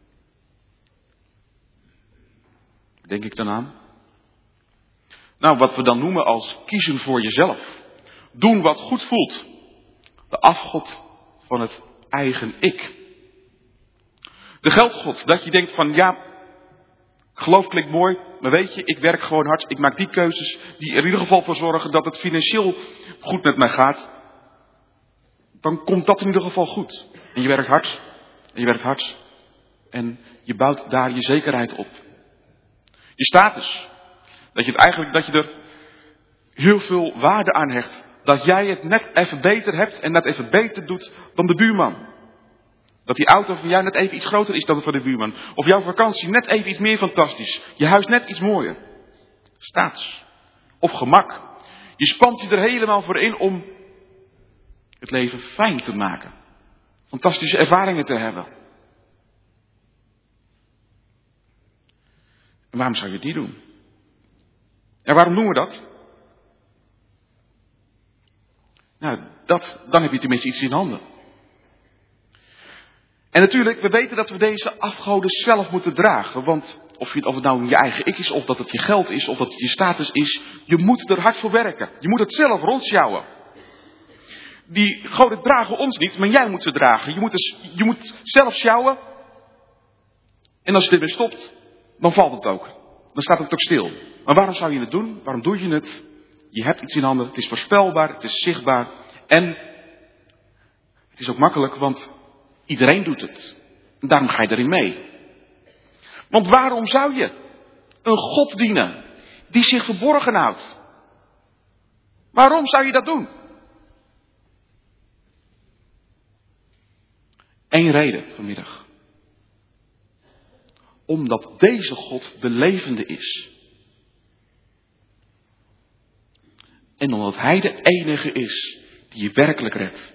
Waar denk ik dan aan? Nou, wat we dan noemen als kiezen voor jezelf. Doen wat goed voelt. De afgod van het eigen ik. De geldgod, dat je denkt van ja, geloof klinkt mooi, maar weet je, ik werk gewoon hard. Ik maak die keuzes die er in ieder geval voor zorgen dat het financieel goed met mij gaat. Dan komt dat in ieder geval goed. En je werkt hard. En je werkt hard. En je bouwt daar je zekerheid op. Je status. Dat je het eigenlijk, dat je er heel veel waarde aan hecht. Dat jij het net even beter hebt en net even beter doet dan de buurman. Dat die auto van jou net even iets groter is dan van de buurman. Of jouw vakantie net even iets meer fantastisch. Je huis net iets mooier. Status. Of gemak. Je spant je er helemaal voor in om het leven fijn te maken. Fantastische ervaringen te hebben. En waarom zou je die doen? En waarom doen we dat? Nou, dat, dan heb je tenminste iets in handen. En natuurlijk, we weten dat we deze afgoden zelf moeten dragen. Want of, je, of het nou je eigen ik is, of dat het je geld is, of dat het je status is. Je moet er hard voor werken. Je moet het zelf rondsjouwen. Die goden dragen ons niet, maar jij moet ze dragen. Je moet, er, je moet zelf sjouwen. En als je ermee stopt, dan valt het ook. Dan staat het ook stil. Maar waarom zou je het doen? Waarom doe je het? Je hebt iets in handen. Het is voorspelbaar. Het is zichtbaar. En het is ook makkelijk, want iedereen doet het. En daarom ga je erin mee. Want waarom zou je een God dienen die zich verborgen houdt? Waarom zou je dat doen? Eén reden vanmiddag. Omdat deze God de levende is. En omdat Hij de enige is die je werkelijk redt.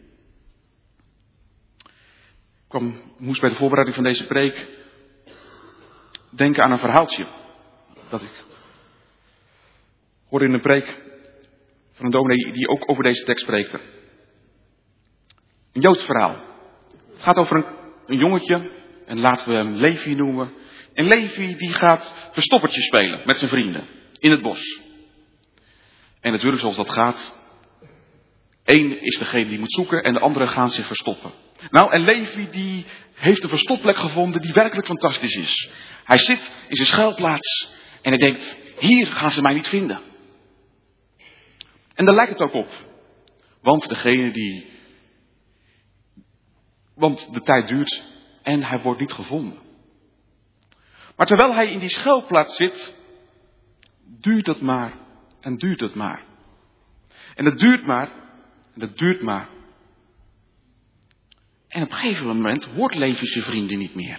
Ik kwam, moest bij de voorbereiding van deze preek denken aan een verhaaltje. Dat ik hoorde in een preek van een dominee die ook over deze tekst spreekte. Een Joods verhaal. Het gaat over een, een jongetje, en laten we hem Levi noemen. En Levi die gaat verstoppertje spelen met zijn vrienden in het bos. En natuurlijk zoals dat gaat. Eén is degene die moet zoeken en de anderen gaan zich verstoppen. Nou, en Levi die heeft een verstopplek gevonden die werkelijk fantastisch is. Hij zit in zijn schuilplaats en hij denkt, hier gaan ze mij niet vinden. En daar lijkt het ook op. Want degene die... Want de tijd duurt en hij wordt niet gevonden. Maar terwijl hij in die schuilplaats zit, duurt het maar en duurt het maar. En het duurt maar en het duurt maar. En op een gegeven moment hoort Levi zijn vrienden niet meer.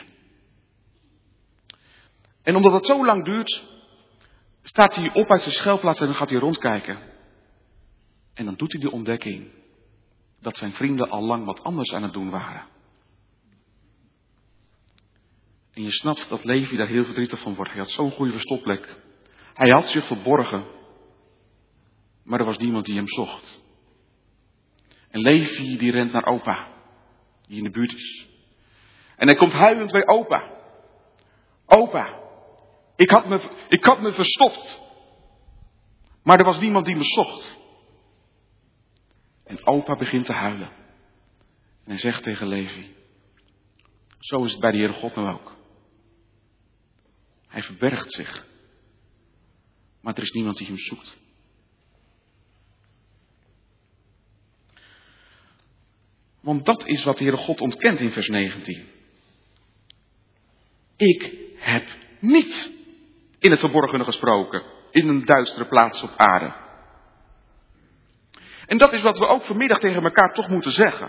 En omdat het zo lang duurt, staat hij op uit zijn schuilplaats en dan gaat hij rondkijken. En dan doet hij de ontdekking dat zijn vrienden al lang wat anders aan het doen waren. En je snapt dat Levi daar heel verdrietig van wordt. Hij had zo'n goede verstopplek. Hij had zich verborgen. Maar er was niemand die hem zocht. En Levi die rent naar opa. Die in de buurt is. En hij komt huilend bij opa. Opa. Ik had me, ik had me verstopt. Maar er was niemand die me zocht. En opa begint te huilen. En hij zegt tegen Levi. Zo is het bij de Heere God nou ook. Hij verbergt zich. Maar er is niemand die hem zoekt. Want dat is wat de Heere God ontkent in vers negentien. Ik heb niet in het verborgene gesproken, in een duistere plaats op aarde. En dat is wat we ook vanmiddag tegen elkaar toch moeten zeggen.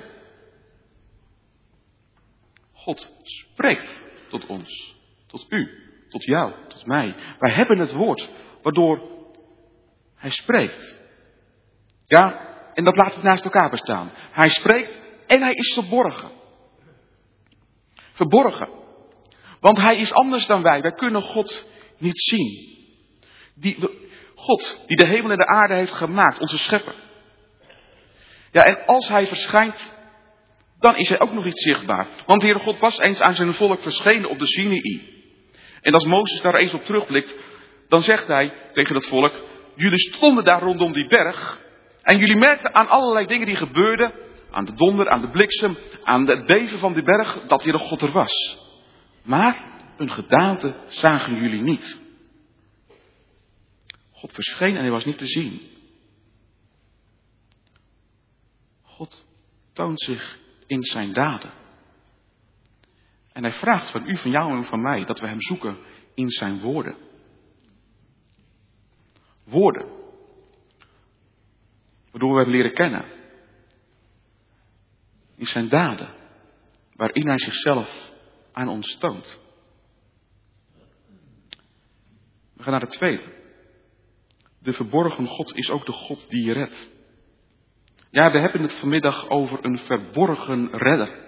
God spreekt tot ons, tot u, tot jou, tot mij. Wij hebben het woord waardoor hij spreekt. Ja, en dat laten we naast elkaar bestaan. Hij spreekt en hij is verborgen. Verborgen. Want hij is anders dan wij. Wij kunnen God niet zien. Die, God die de hemel en de aarde heeft gemaakt, onze schepper. Ja, en als hij verschijnt, dan is er ook nog iets zichtbaar. Want de Heere God was eens aan zijn volk verschenen op de Sinaï. En als Mozes daar eens op terugblikt, dan zegt hij tegen het volk: jullie stonden daar rondom die berg. En jullie merkten aan allerlei dingen die gebeurden. Aan de donder, aan de bliksem, aan het beven van die berg, dat de Heere God er was. Maar een gedaante zagen jullie niet. God verscheen en hij was niet te zien. God toont zich in zijn daden. En hij vraagt van u, van jou en van mij, dat we hem zoeken in zijn woorden. Woorden. Waardoor we hem leren kennen. In zijn daden. Waarin hij zichzelf aan ons toont. We gaan naar het tweede. De verborgen God is ook de God die je redt. Ja, we hebben het vanmiddag over een verborgen redder.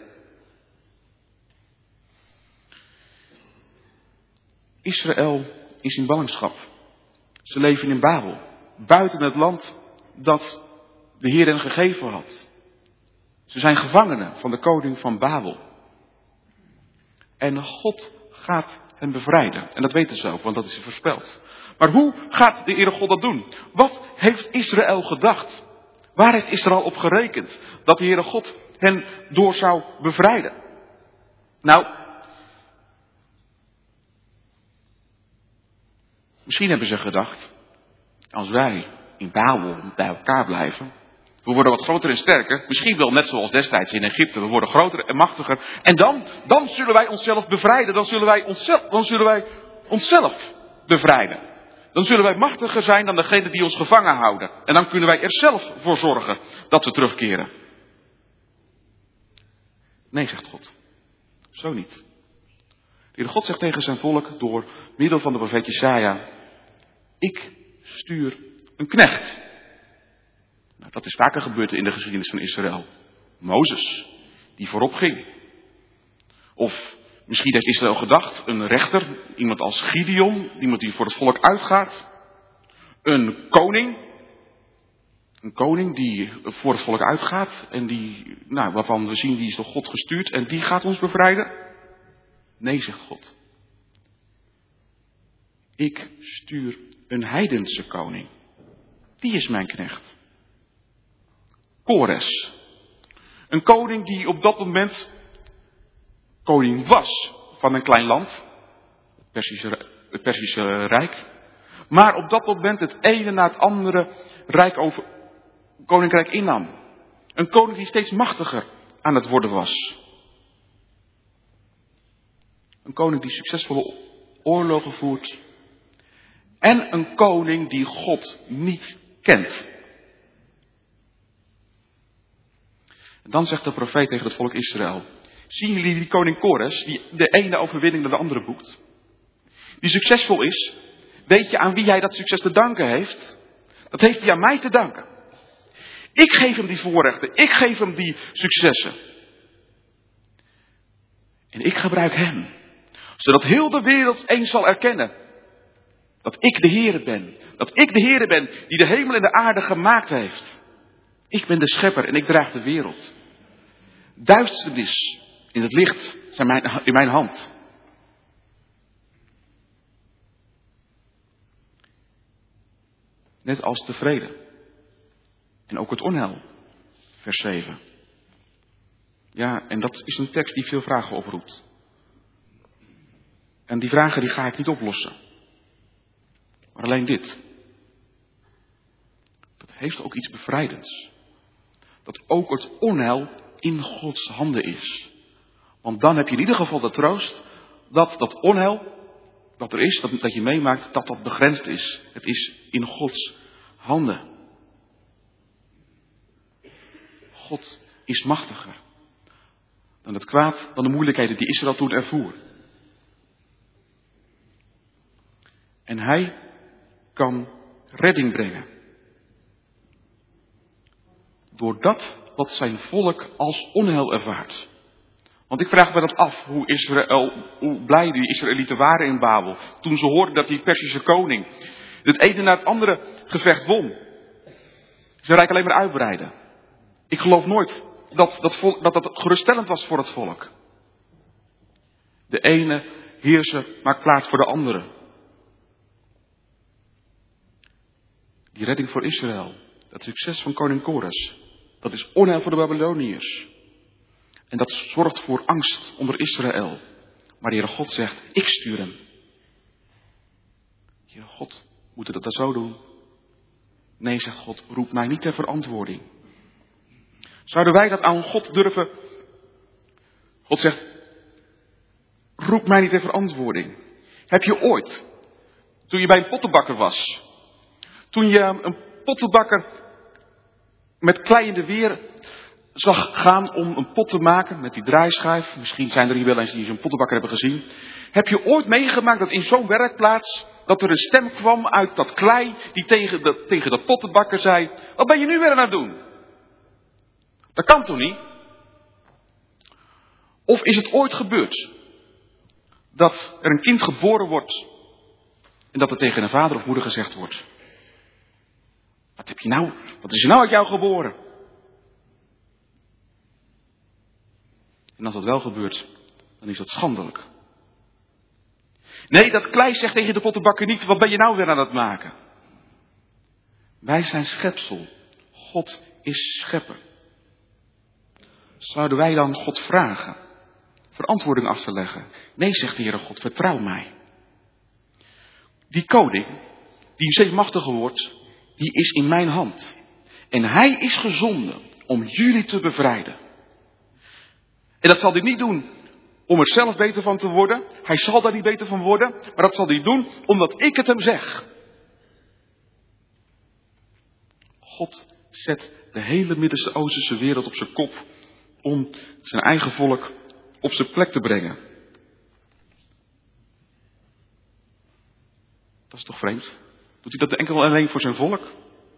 Israël is in ballingschap. Ze leven in Babel. Buiten het land dat de Heer hen gegeven had. Ze zijn gevangenen van de koning van Babel. En God gaat hen bevrijden. En dat weten ze ook, want dat is ze voorspeld. Maar hoe gaat de Heere God dat doen? Wat heeft Israël gedacht? Waar heeft Israël op gerekend? Dat de Heere God hen door zou bevrijden? Nou, misschien hebben ze gedacht, als wij in Babel bij elkaar blijven, we worden wat groter en sterker, misschien wel net zoals destijds in Egypte, we worden groter en machtiger. En dan, dan zullen wij onszelf bevrijden, dan zullen wij onszelf, dan zullen wij onszelf bevrijden. Dan zullen wij machtiger zijn dan degene die ons gevangen houden. En dan kunnen wij er zelf voor zorgen dat we terugkeren. Nee, zegt God. Zo niet. De Heere God zegt tegen zijn volk door middel van de profeet Jesaja: ik stuur een knecht. Nou, dat is vaker gebeurd in de geschiedenis van Israël. Mozes, die voorop ging. Of misschien heeft Israël gedacht, een rechter, iemand als Gideon, iemand die voor het volk uitgaat. Een koning, een koning die voor het volk uitgaat en die, nou, waarvan we zien die is door God gestuurd en die gaat ons bevrijden. Nee, zegt God. Ik stuur een heidense koning. Die is mijn knecht. Kores. Een koning die op dat moment koning was van een klein land. Het Persische, het Persische Rijk. Maar op dat moment het ene na het andere rijk over, koninkrijk innam. Een koning die steeds machtiger aan het worden was. Een koning die succesvolle oorlogen voert. En een koning die God niet kent. En dan zegt de profeet tegen het volk Israël: zien jullie die koning Kores, die de ene overwinning naar de andere boekt? Die succesvol is, weet je aan wie hij dat succes te danken heeft? Dat heeft hij aan mij te danken. Ik geef hem die voorrechten, ik geef hem die successen. En ik gebruik hem, zodat heel de wereld eens zal erkennen dat ik de Heere ben. Dat ik de Heere ben die de hemel en de aarde gemaakt heeft. Ik ben de schepper en ik draag de wereld. Duisternis in het licht zijn mijn, in mijn hand. Net als de vrede. En ook het onheil. Vers zeven. Ja, en dat is een tekst die veel vragen oproept. En die vragen die ga ik niet oplossen. Maar alleen dit. Dat heeft ook iets bevrijdends. Dat ook het onheil in Gods handen is. Want dan heb je in ieder geval de troost dat dat onheil dat er is, dat, dat je meemaakt, dat dat begrensd is. Het is in Gods handen. God is machtiger dan het kwaad, dan de moeilijkheden die Israël toen ervoer. En hij kan redding brengen. Door dat wat zijn volk als onheil ervaart. Want ik vraag me dat af, hoe, Israël, hoe blij die Israëlieten waren in Babel. Toen ze hoorden dat die Persische koning het ene na het andere gevecht won. Ze rijk alleen maar uitbreiden. Ik geloof nooit dat dat, volk, dat dat geruststellend was voor het volk. De ene heerser maakt plaats voor de andere. Die redding voor Israël, dat succes van koning Kores, dat is onheil voor de Babyloniërs. En dat zorgt voor angst onder Israël. Maar de Heere God zegt, ik stuur hem. Heere God, moet we dat dan zo doen? Nee, zegt God, roep mij niet ter verantwoording. Zouden wij dat aan God durven? God zegt, roep mij niet ter verantwoording. Heb je ooit, toen je bij een pottenbakker was, toen je een pottenbakker met klei in de weer zag gaan om een pot te maken met die draaischijf. Misschien zijn er hier wel eens die zo'n pottenbakker hebben gezien. Heb je ooit meegemaakt dat in zo'n werkplaats, dat er een stem kwam uit dat klei die tegen de, tegen de pottenbakker zei, wat ben je nu weer aan het doen? Dat kan toch niet? Of is het ooit gebeurd dat er een kind geboren wordt en dat er tegen een vader of moeder gezegd wordt, wat heb je nou, wat is er nou uit jou geboren? En als dat wel gebeurt, dan is dat schandelijk. Nee, dat klei zegt tegen de pottenbakker niet, wat ben je nou weer aan het maken? Wij zijn schepsel. God is schepper. Zouden wij dan God vragen verantwoording af te leggen? Nee, zegt de Heere God, vertrouw mij. Die koning, die zeemachtige wordt, die is in mijn hand. En hij is gezonden om jullie te bevrijden. En dat zal hij niet doen om er zelf beter van te worden. Hij zal daar niet beter van worden. Maar dat zal hij doen omdat ik het hem zeg. God zet de hele Middelste Oosterse wereld op zijn kop om zijn eigen volk op zijn plek te brengen. Dat is toch vreemd? Doet hij dat enkel en alleen voor zijn volk?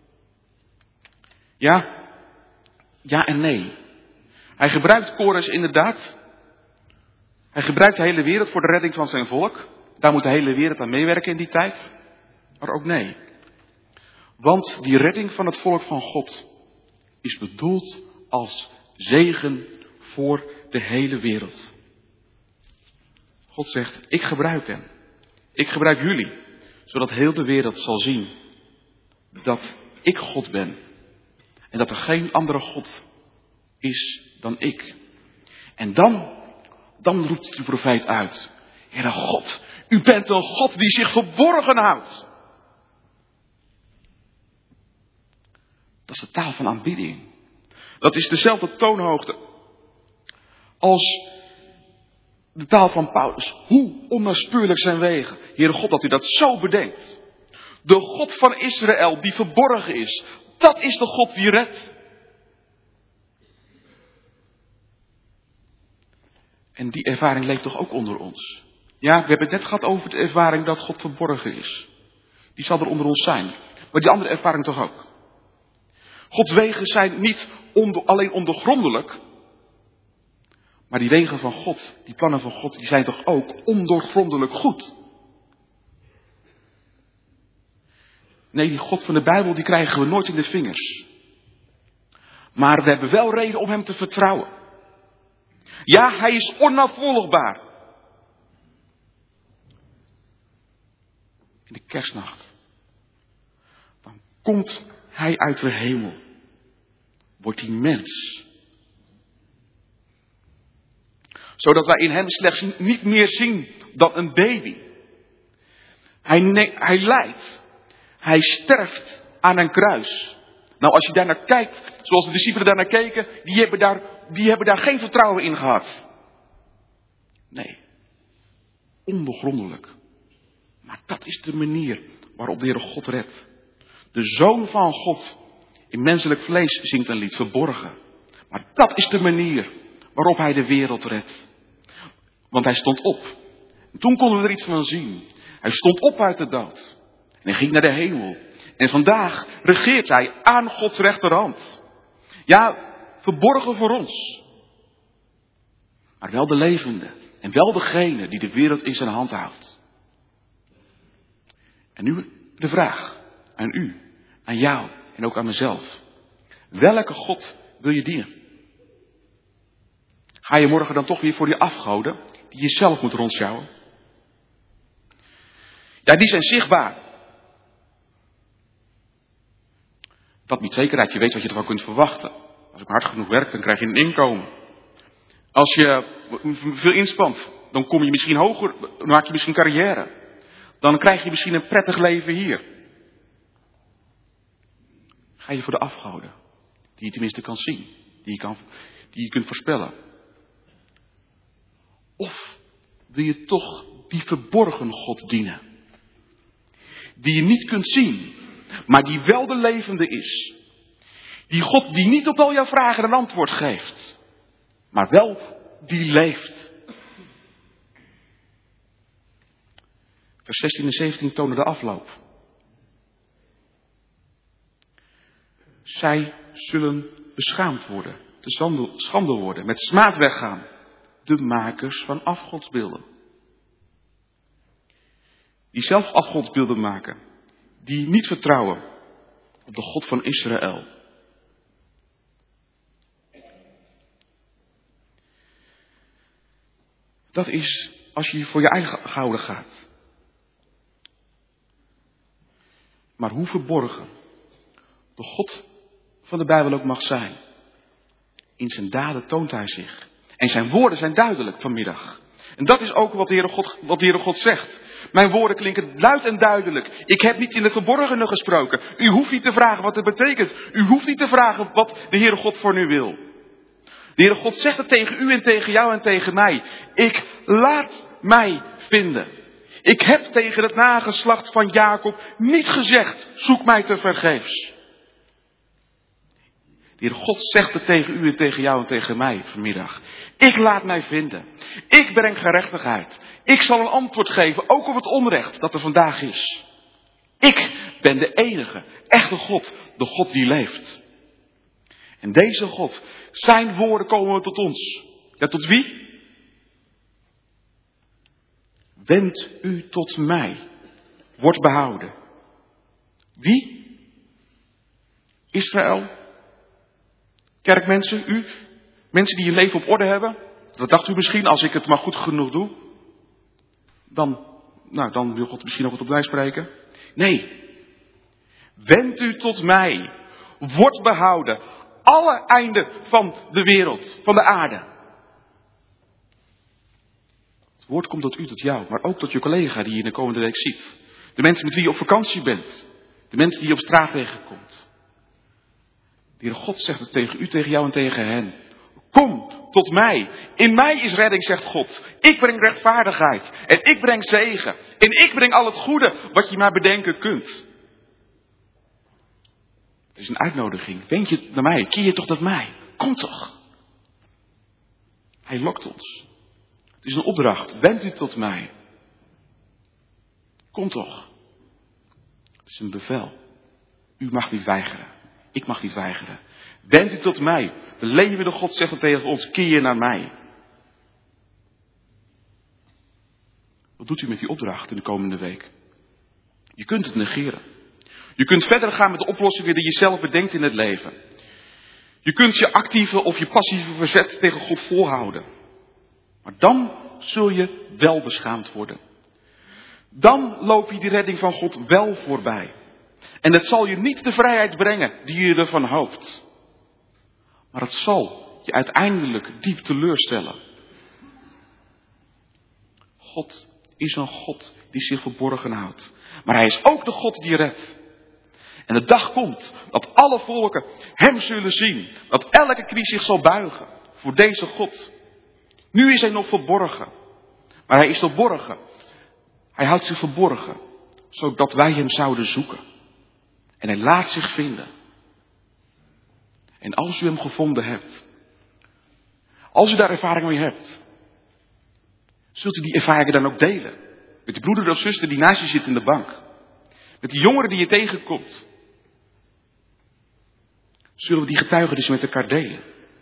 Ja, ja en nee. Hij gebruikt Kores inderdaad. Hij gebruikt de hele wereld voor de redding van zijn volk. Daar moet de hele wereld aan meewerken in die tijd. Maar ook nee. Want die redding van het volk van God is bedoeld als zegen voor de hele wereld. God zegt, ik gebruik hem. Ik gebruik jullie. Zodat heel de wereld zal zien dat ik God ben. En dat er geen andere God is dan ik. En dan, dan roept de profeet uit. Heere God, u bent een God die zich verborgen houdt. Dat is de taal van aanbidding. Dat is dezelfde toonhoogte als de taal van Paulus. Hoe onnaspeurlijk zijn wegen. Heere God, dat u dat zo bedenkt. De God van Israël die verborgen is. Dat is de God die redt. En die ervaring leeft toch ook onder ons. Ja, we hebben het net gehad over de ervaring dat God verborgen is. Die zal er onder ons zijn. Maar die andere ervaring toch ook. Gods wegen zijn niet onder, alleen ondergrondelijk. Maar die wegen van God, die plannen van God, die zijn toch ook ondoorgrondelijk goed. Nee, die God van de Bijbel, die krijgen we nooit in de vingers. Maar we hebben wel reden om hem te vertrouwen. Ja, hij is onnavolgbaar. In de kerstnacht. Dan komt hij uit de hemel. Wordt hij mens. Zodat wij in hem slechts niet meer zien dan een baby. Hij, ne- hij lijdt. Hij sterft aan een kruis. Nou, als je daar naar kijkt, zoals de discipelen daar naar keken, die hebben daar, die hebben daar geen vertrouwen in gehad. Nee. Ondoorgrondelijk. Maar dat is de manier waarop de Heere God redt. De Zoon van God in menselijk vlees zingt een lied, verborgen. Maar dat is de manier waarop hij de wereld redt. Want hij stond op. En toen konden we er iets van zien. Hij stond op uit de dood. En hij ging naar de hemel. En vandaag regeert hij aan Gods rechterhand. Ja, verborgen voor ons. Maar wel de levende. En wel degene die de wereld in zijn hand houdt. En nu de vraag aan u, aan jou en ook aan mezelf. Welke God wil je dienen? Ga je morgen dan toch weer voor die afgoden die je zelf moet rondschouwen? Ja, die zijn zichtbaar. Dat niet zekerheid, je weet wat je ervan kunt verwachten. Als ik hard genoeg werk, dan krijg je een inkomen. Als je veel inspant, dan kom je misschien hoger, dan maak je misschien carrière. Dan krijg je misschien een prettig leven hier. Ga je voor de afgoden, die je tenminste kan zien, die je, kan, die je kunt voorspellen. Of wil je toch die verborgen God dienen? Die je niet kunt zien, maar die wel de levende is. Die God die niet op al jouw vragen een antwoord geeft, maar wel die leeft. Vers zestien en zeventien tonen de afloop. Zij zullen beschaamd worden, te schande worden, met smaad weggaan. De makers van afgodsbeelden. Die zelf afgodsbeelden maken. Die niet vertrouwen op de God van Israël. Dat is als je voor je eigen gouden gaat. Maar hoe verborgen de God van de Bijbel ook mag zijn. In zijn daden toont hij zich. En zijn woorden zijn duidelijk vanmiddag. En dat is ook wat de Heere God, wat de Heere God zegt. Mijn woorden klinken luid en duidelijk. Ik heb niet in het verborgene gesproken. U hoeft niet te vragen wat het betekent. U hoeft niet te vragen wat de Heere God voor u wil. De Heere God zegt het tegen u en tegen jou en tegen mij. Ik laat mij vinden. Ik heb tegen het nageslacht van Jacob niet gezegd, zoek mij te vergeefs. De Heere God zegt het tegen u en tegen jou en tegen mij vanmiddag. Ik laat mij vinden. Ik breng gerechtigheid. Ik zal een antwoord geven, ook op het onrecht dat er vandaag is. Ik ben de enige, echte God, de God die leeft. En deze God, zijn woorden komen tot ons. Ja, tot wie? Wend u tot mij. Word behouden. Wie? Israël. Kerkmensen, u. Mensen die je leven op orde hebben. Dat dacht u misschien, als ik het maar goed genoeg doe. Dan, nou, dan wil God misschien nog wat op mij spreken. Nee. Wend u tot mij. Word behouden. Alle einden van de wereld, van de aarde. Het woord komt tot u, tot jou, maar ook tot je collega die je in de komende week ziet. De mensen met wie je op vakantie bent. De mensen die je op straat tegenkomt. De Heere God zegt het tegen u, tegen jou en tegen hen. Kom tot mij. In mij is redding, zegt God. Ik breng rechtvaardigheid. En ik breng zegen. En ik breng al het goede wat je maar bedenken kunt. Het is een uitnodiging. Wend je naar mij. Keer je toch tot mij. Kom toch. Hij lokt ons. Het is een opdracht. Wend u tot mij. Kom toch. Het is een bevel. U mag niet weigeren. Ik mag niet weigeren. Wend u tot mij. De levende God zegt het tegen ons. Keer je naar mij. Wat doet u met die opdracht in de komende week? Je kunt het negeren. Je kunt verder gaan met de oplossingen die je zelf bedenkt in het leven. Je kunt je actieve of je passieve verzet tegen God volhouden. Maar dan zul je wel beschaamd worden. Dan loop je die redding van God wel voorbij. En het zal je niet de vrijheid brengen die je ervan hoopt. Maar het zal je uiteindelijk diep teleurstellen. God is een God die zich verborgen houdt. Maar hij is ook de God die redt. En de dag komt dat alle volken hem zullen zien. Dat elke knie zich zal buigen voor deze God. Nu is hij nog verborgen. Maar hij is verborgen Hij houdt zich verborgen, zodat wij hem zouden zoeken. En hij laat zich vinden. En als u hem gevonden hebt, als u daar ervaring mee hebt, zult u die ervaringen dan ook delen. Met die broeder of zuster die naast je zit in de bank. Met die jongeren die je tegenkomt. Zullen we die getuigenissen met elkaar delen?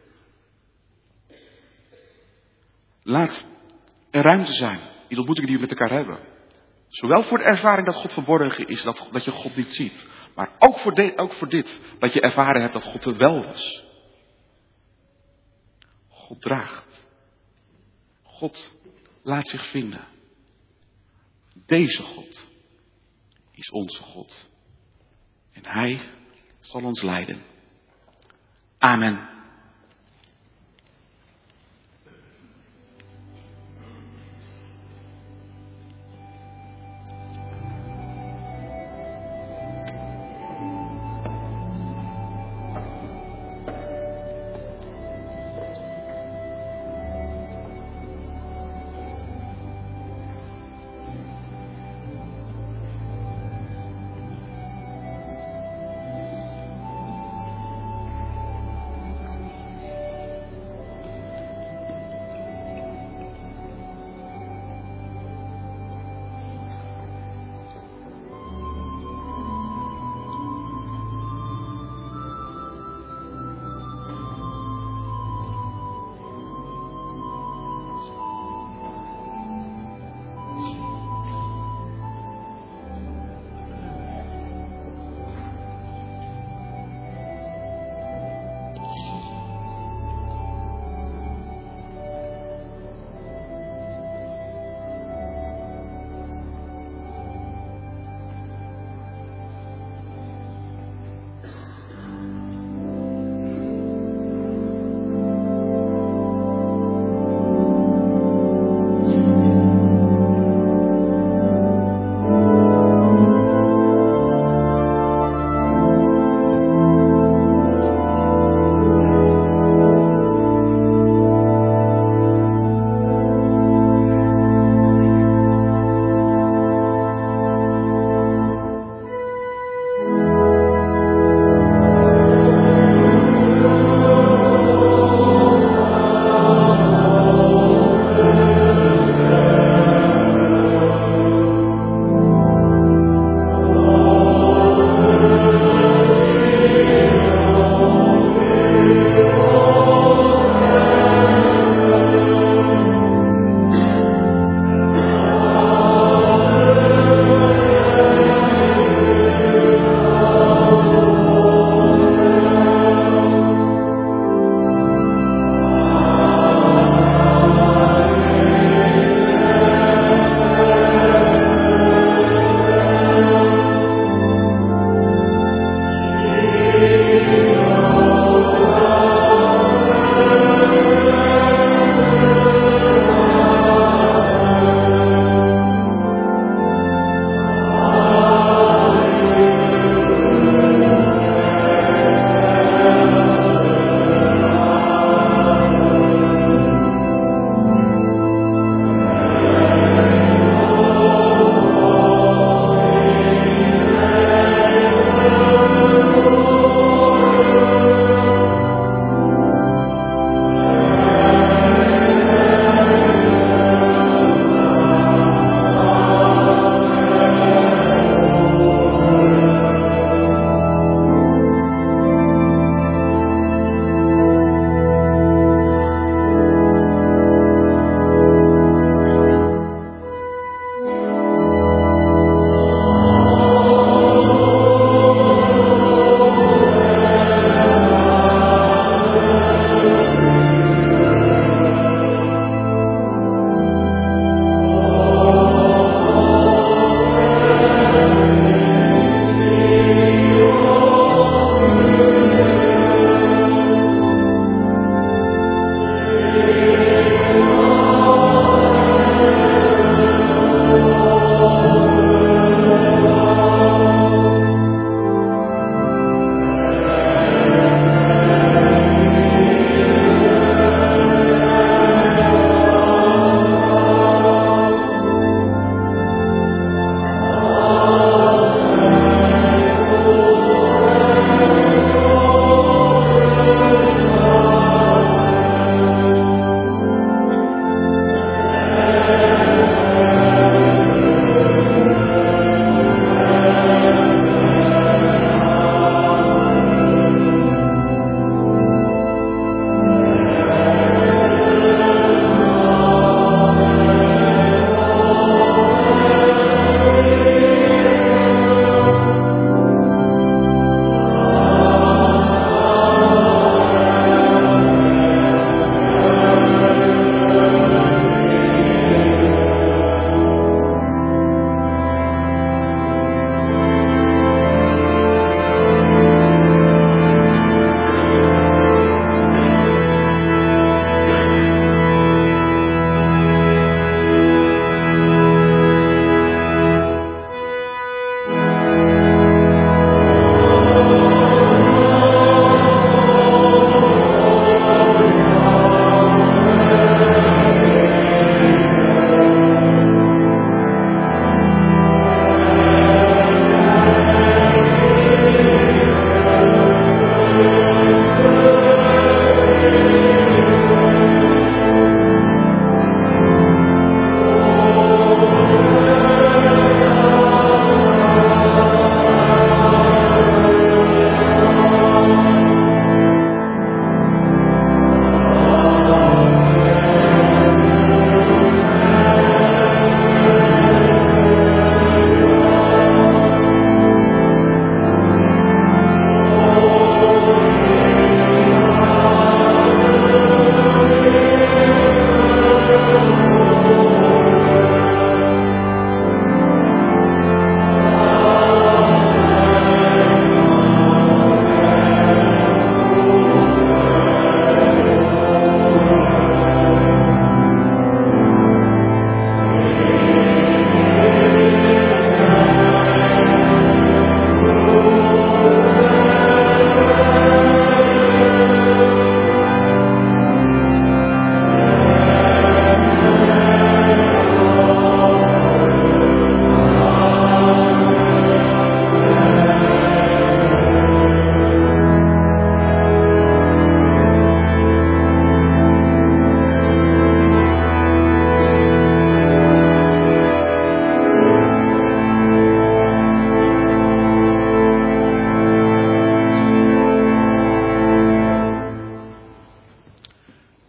Laat er ruimte zijn in de ontmoetingen die we met elkaar hebben. Zowel voor de ervaring dat God verborgen is, dat, dat je God niet ziet. Maar ook voor, de, ook voor dit, dat je ervaren hebt dat God er wel was. God draagt. God laat zich vinden. Deze God is onze God. En Hij zal ons leiden. Amen.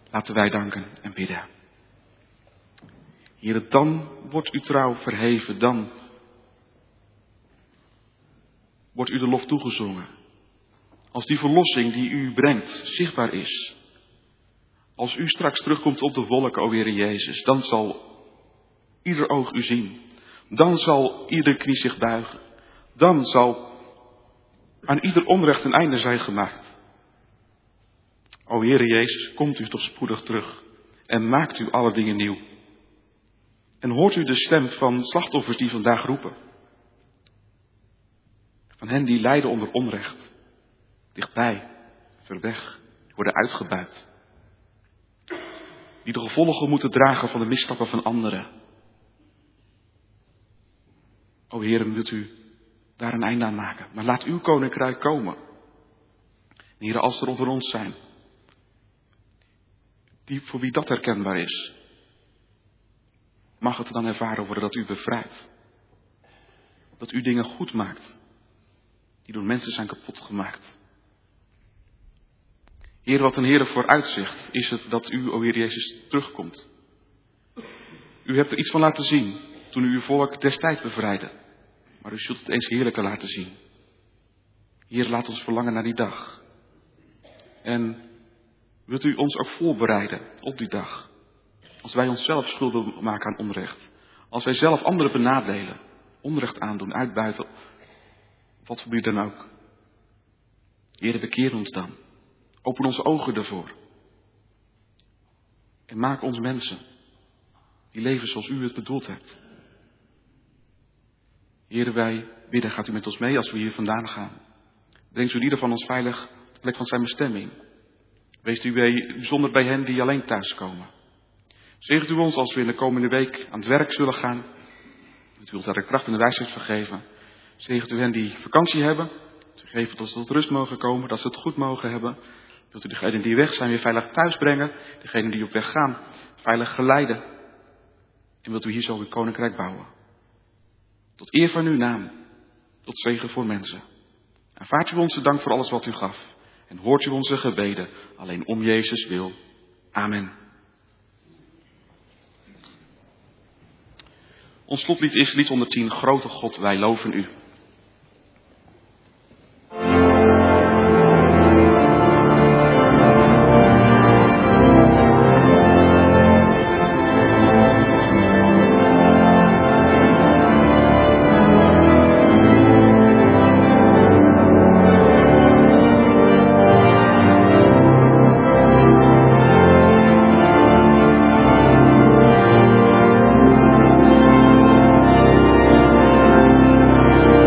Laten wij danken en bidden. Heere, dan wordt uw trouw verheven, dan wordt u de lof toegezongen. Als die verlossing die u brengt zichtbaar is. Als u straks terugkomt op de wolken, o Heere Jezus, dan zal ieder oog u zien. Dan zal ieder knie zich buigen. Dan zal aan ieder onrecht een einde zijn gemaakt. O Heere Jezus, komt u toch spoedig terug en maakt u alle dingen nieuw. En hoort u de stem van slachtoffers die vandaag roepen. Van hen die lijden onder onrecht. Dichtbij, ver weg, worden uitgebuit. Die de gevolgen moeten dragen van de misstappen van anderen. O Heer, wilt u daar een einde aan maken. Maar laat uw koninkrijk komen. En Heer, als er onder ons zijn, die, voor wie dat herkenbaar is, mag het dan ervaren worden dat u bevrijdt. Dat u dingen goed maakt, die door mensen zijn kapot gemaakt. Heer, wat een Heer vooruitzicht is het dat u, o Heer Jezus, terugkomt. U hebt er iets van laten zien toen u uw volk destijds bevrijdde. Maar u zult het eens heerlijker laten zien. Heer, laat ons verlangen naar die dag. En wilt u ons ook voorbereiden op die dag. Als wij onszelf schuldig maken aan onrecht. Als wij zelf anderen benadelen, onrecht aandoen, uitbuiten. Wat voor u dan ook. Heer, bekeer ons dan. Open onze ogen ervoor. En maak ons mensen die leven zoals u het bedoeld hebt. Heer, wij bidden, gaat u met ons mee als we hier vandaan gaan. Brengt u ieder van ons veilig op de plek van zijn bestemming. Wees u bijzonder bij hen die alleen thuiskomen. Zegent u ons als we in de komende week aan het werk zullen gaan. Dat u ons daar de kracht en de wijsheid vergeven. Zegent u hen die vakantie hebben. Geef dat ze tot rust mogen komen, dat ze het goed mogen hebben. Wilt u degenen die weg zijn weer veilig thuis brengen. Degenen die op weg gaan veilig geleiden. En wilt u hier zo uw koninkrijk bouwen. Tot eer van uw naam. Tot zegen voor mensen. Aanvaardt u onze dank voor alles wat u gaf. En hoort u onze gebeden. Alleen om Jezus wil. Amen. Ons slotlied is lied honderdtien. Grote God, wij loven u. Amen.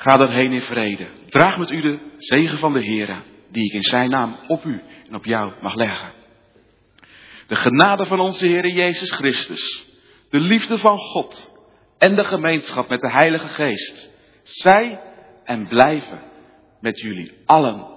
Ga dan heen in vrede. Draag met u de zegen van de Heere, die ik in zijn naam op u en op jou mag leggen. De genade van onze Heere Jezus Christus, de liefde van God en de gemeenschap met de Heilige Geest, zij en blijven met jullie allen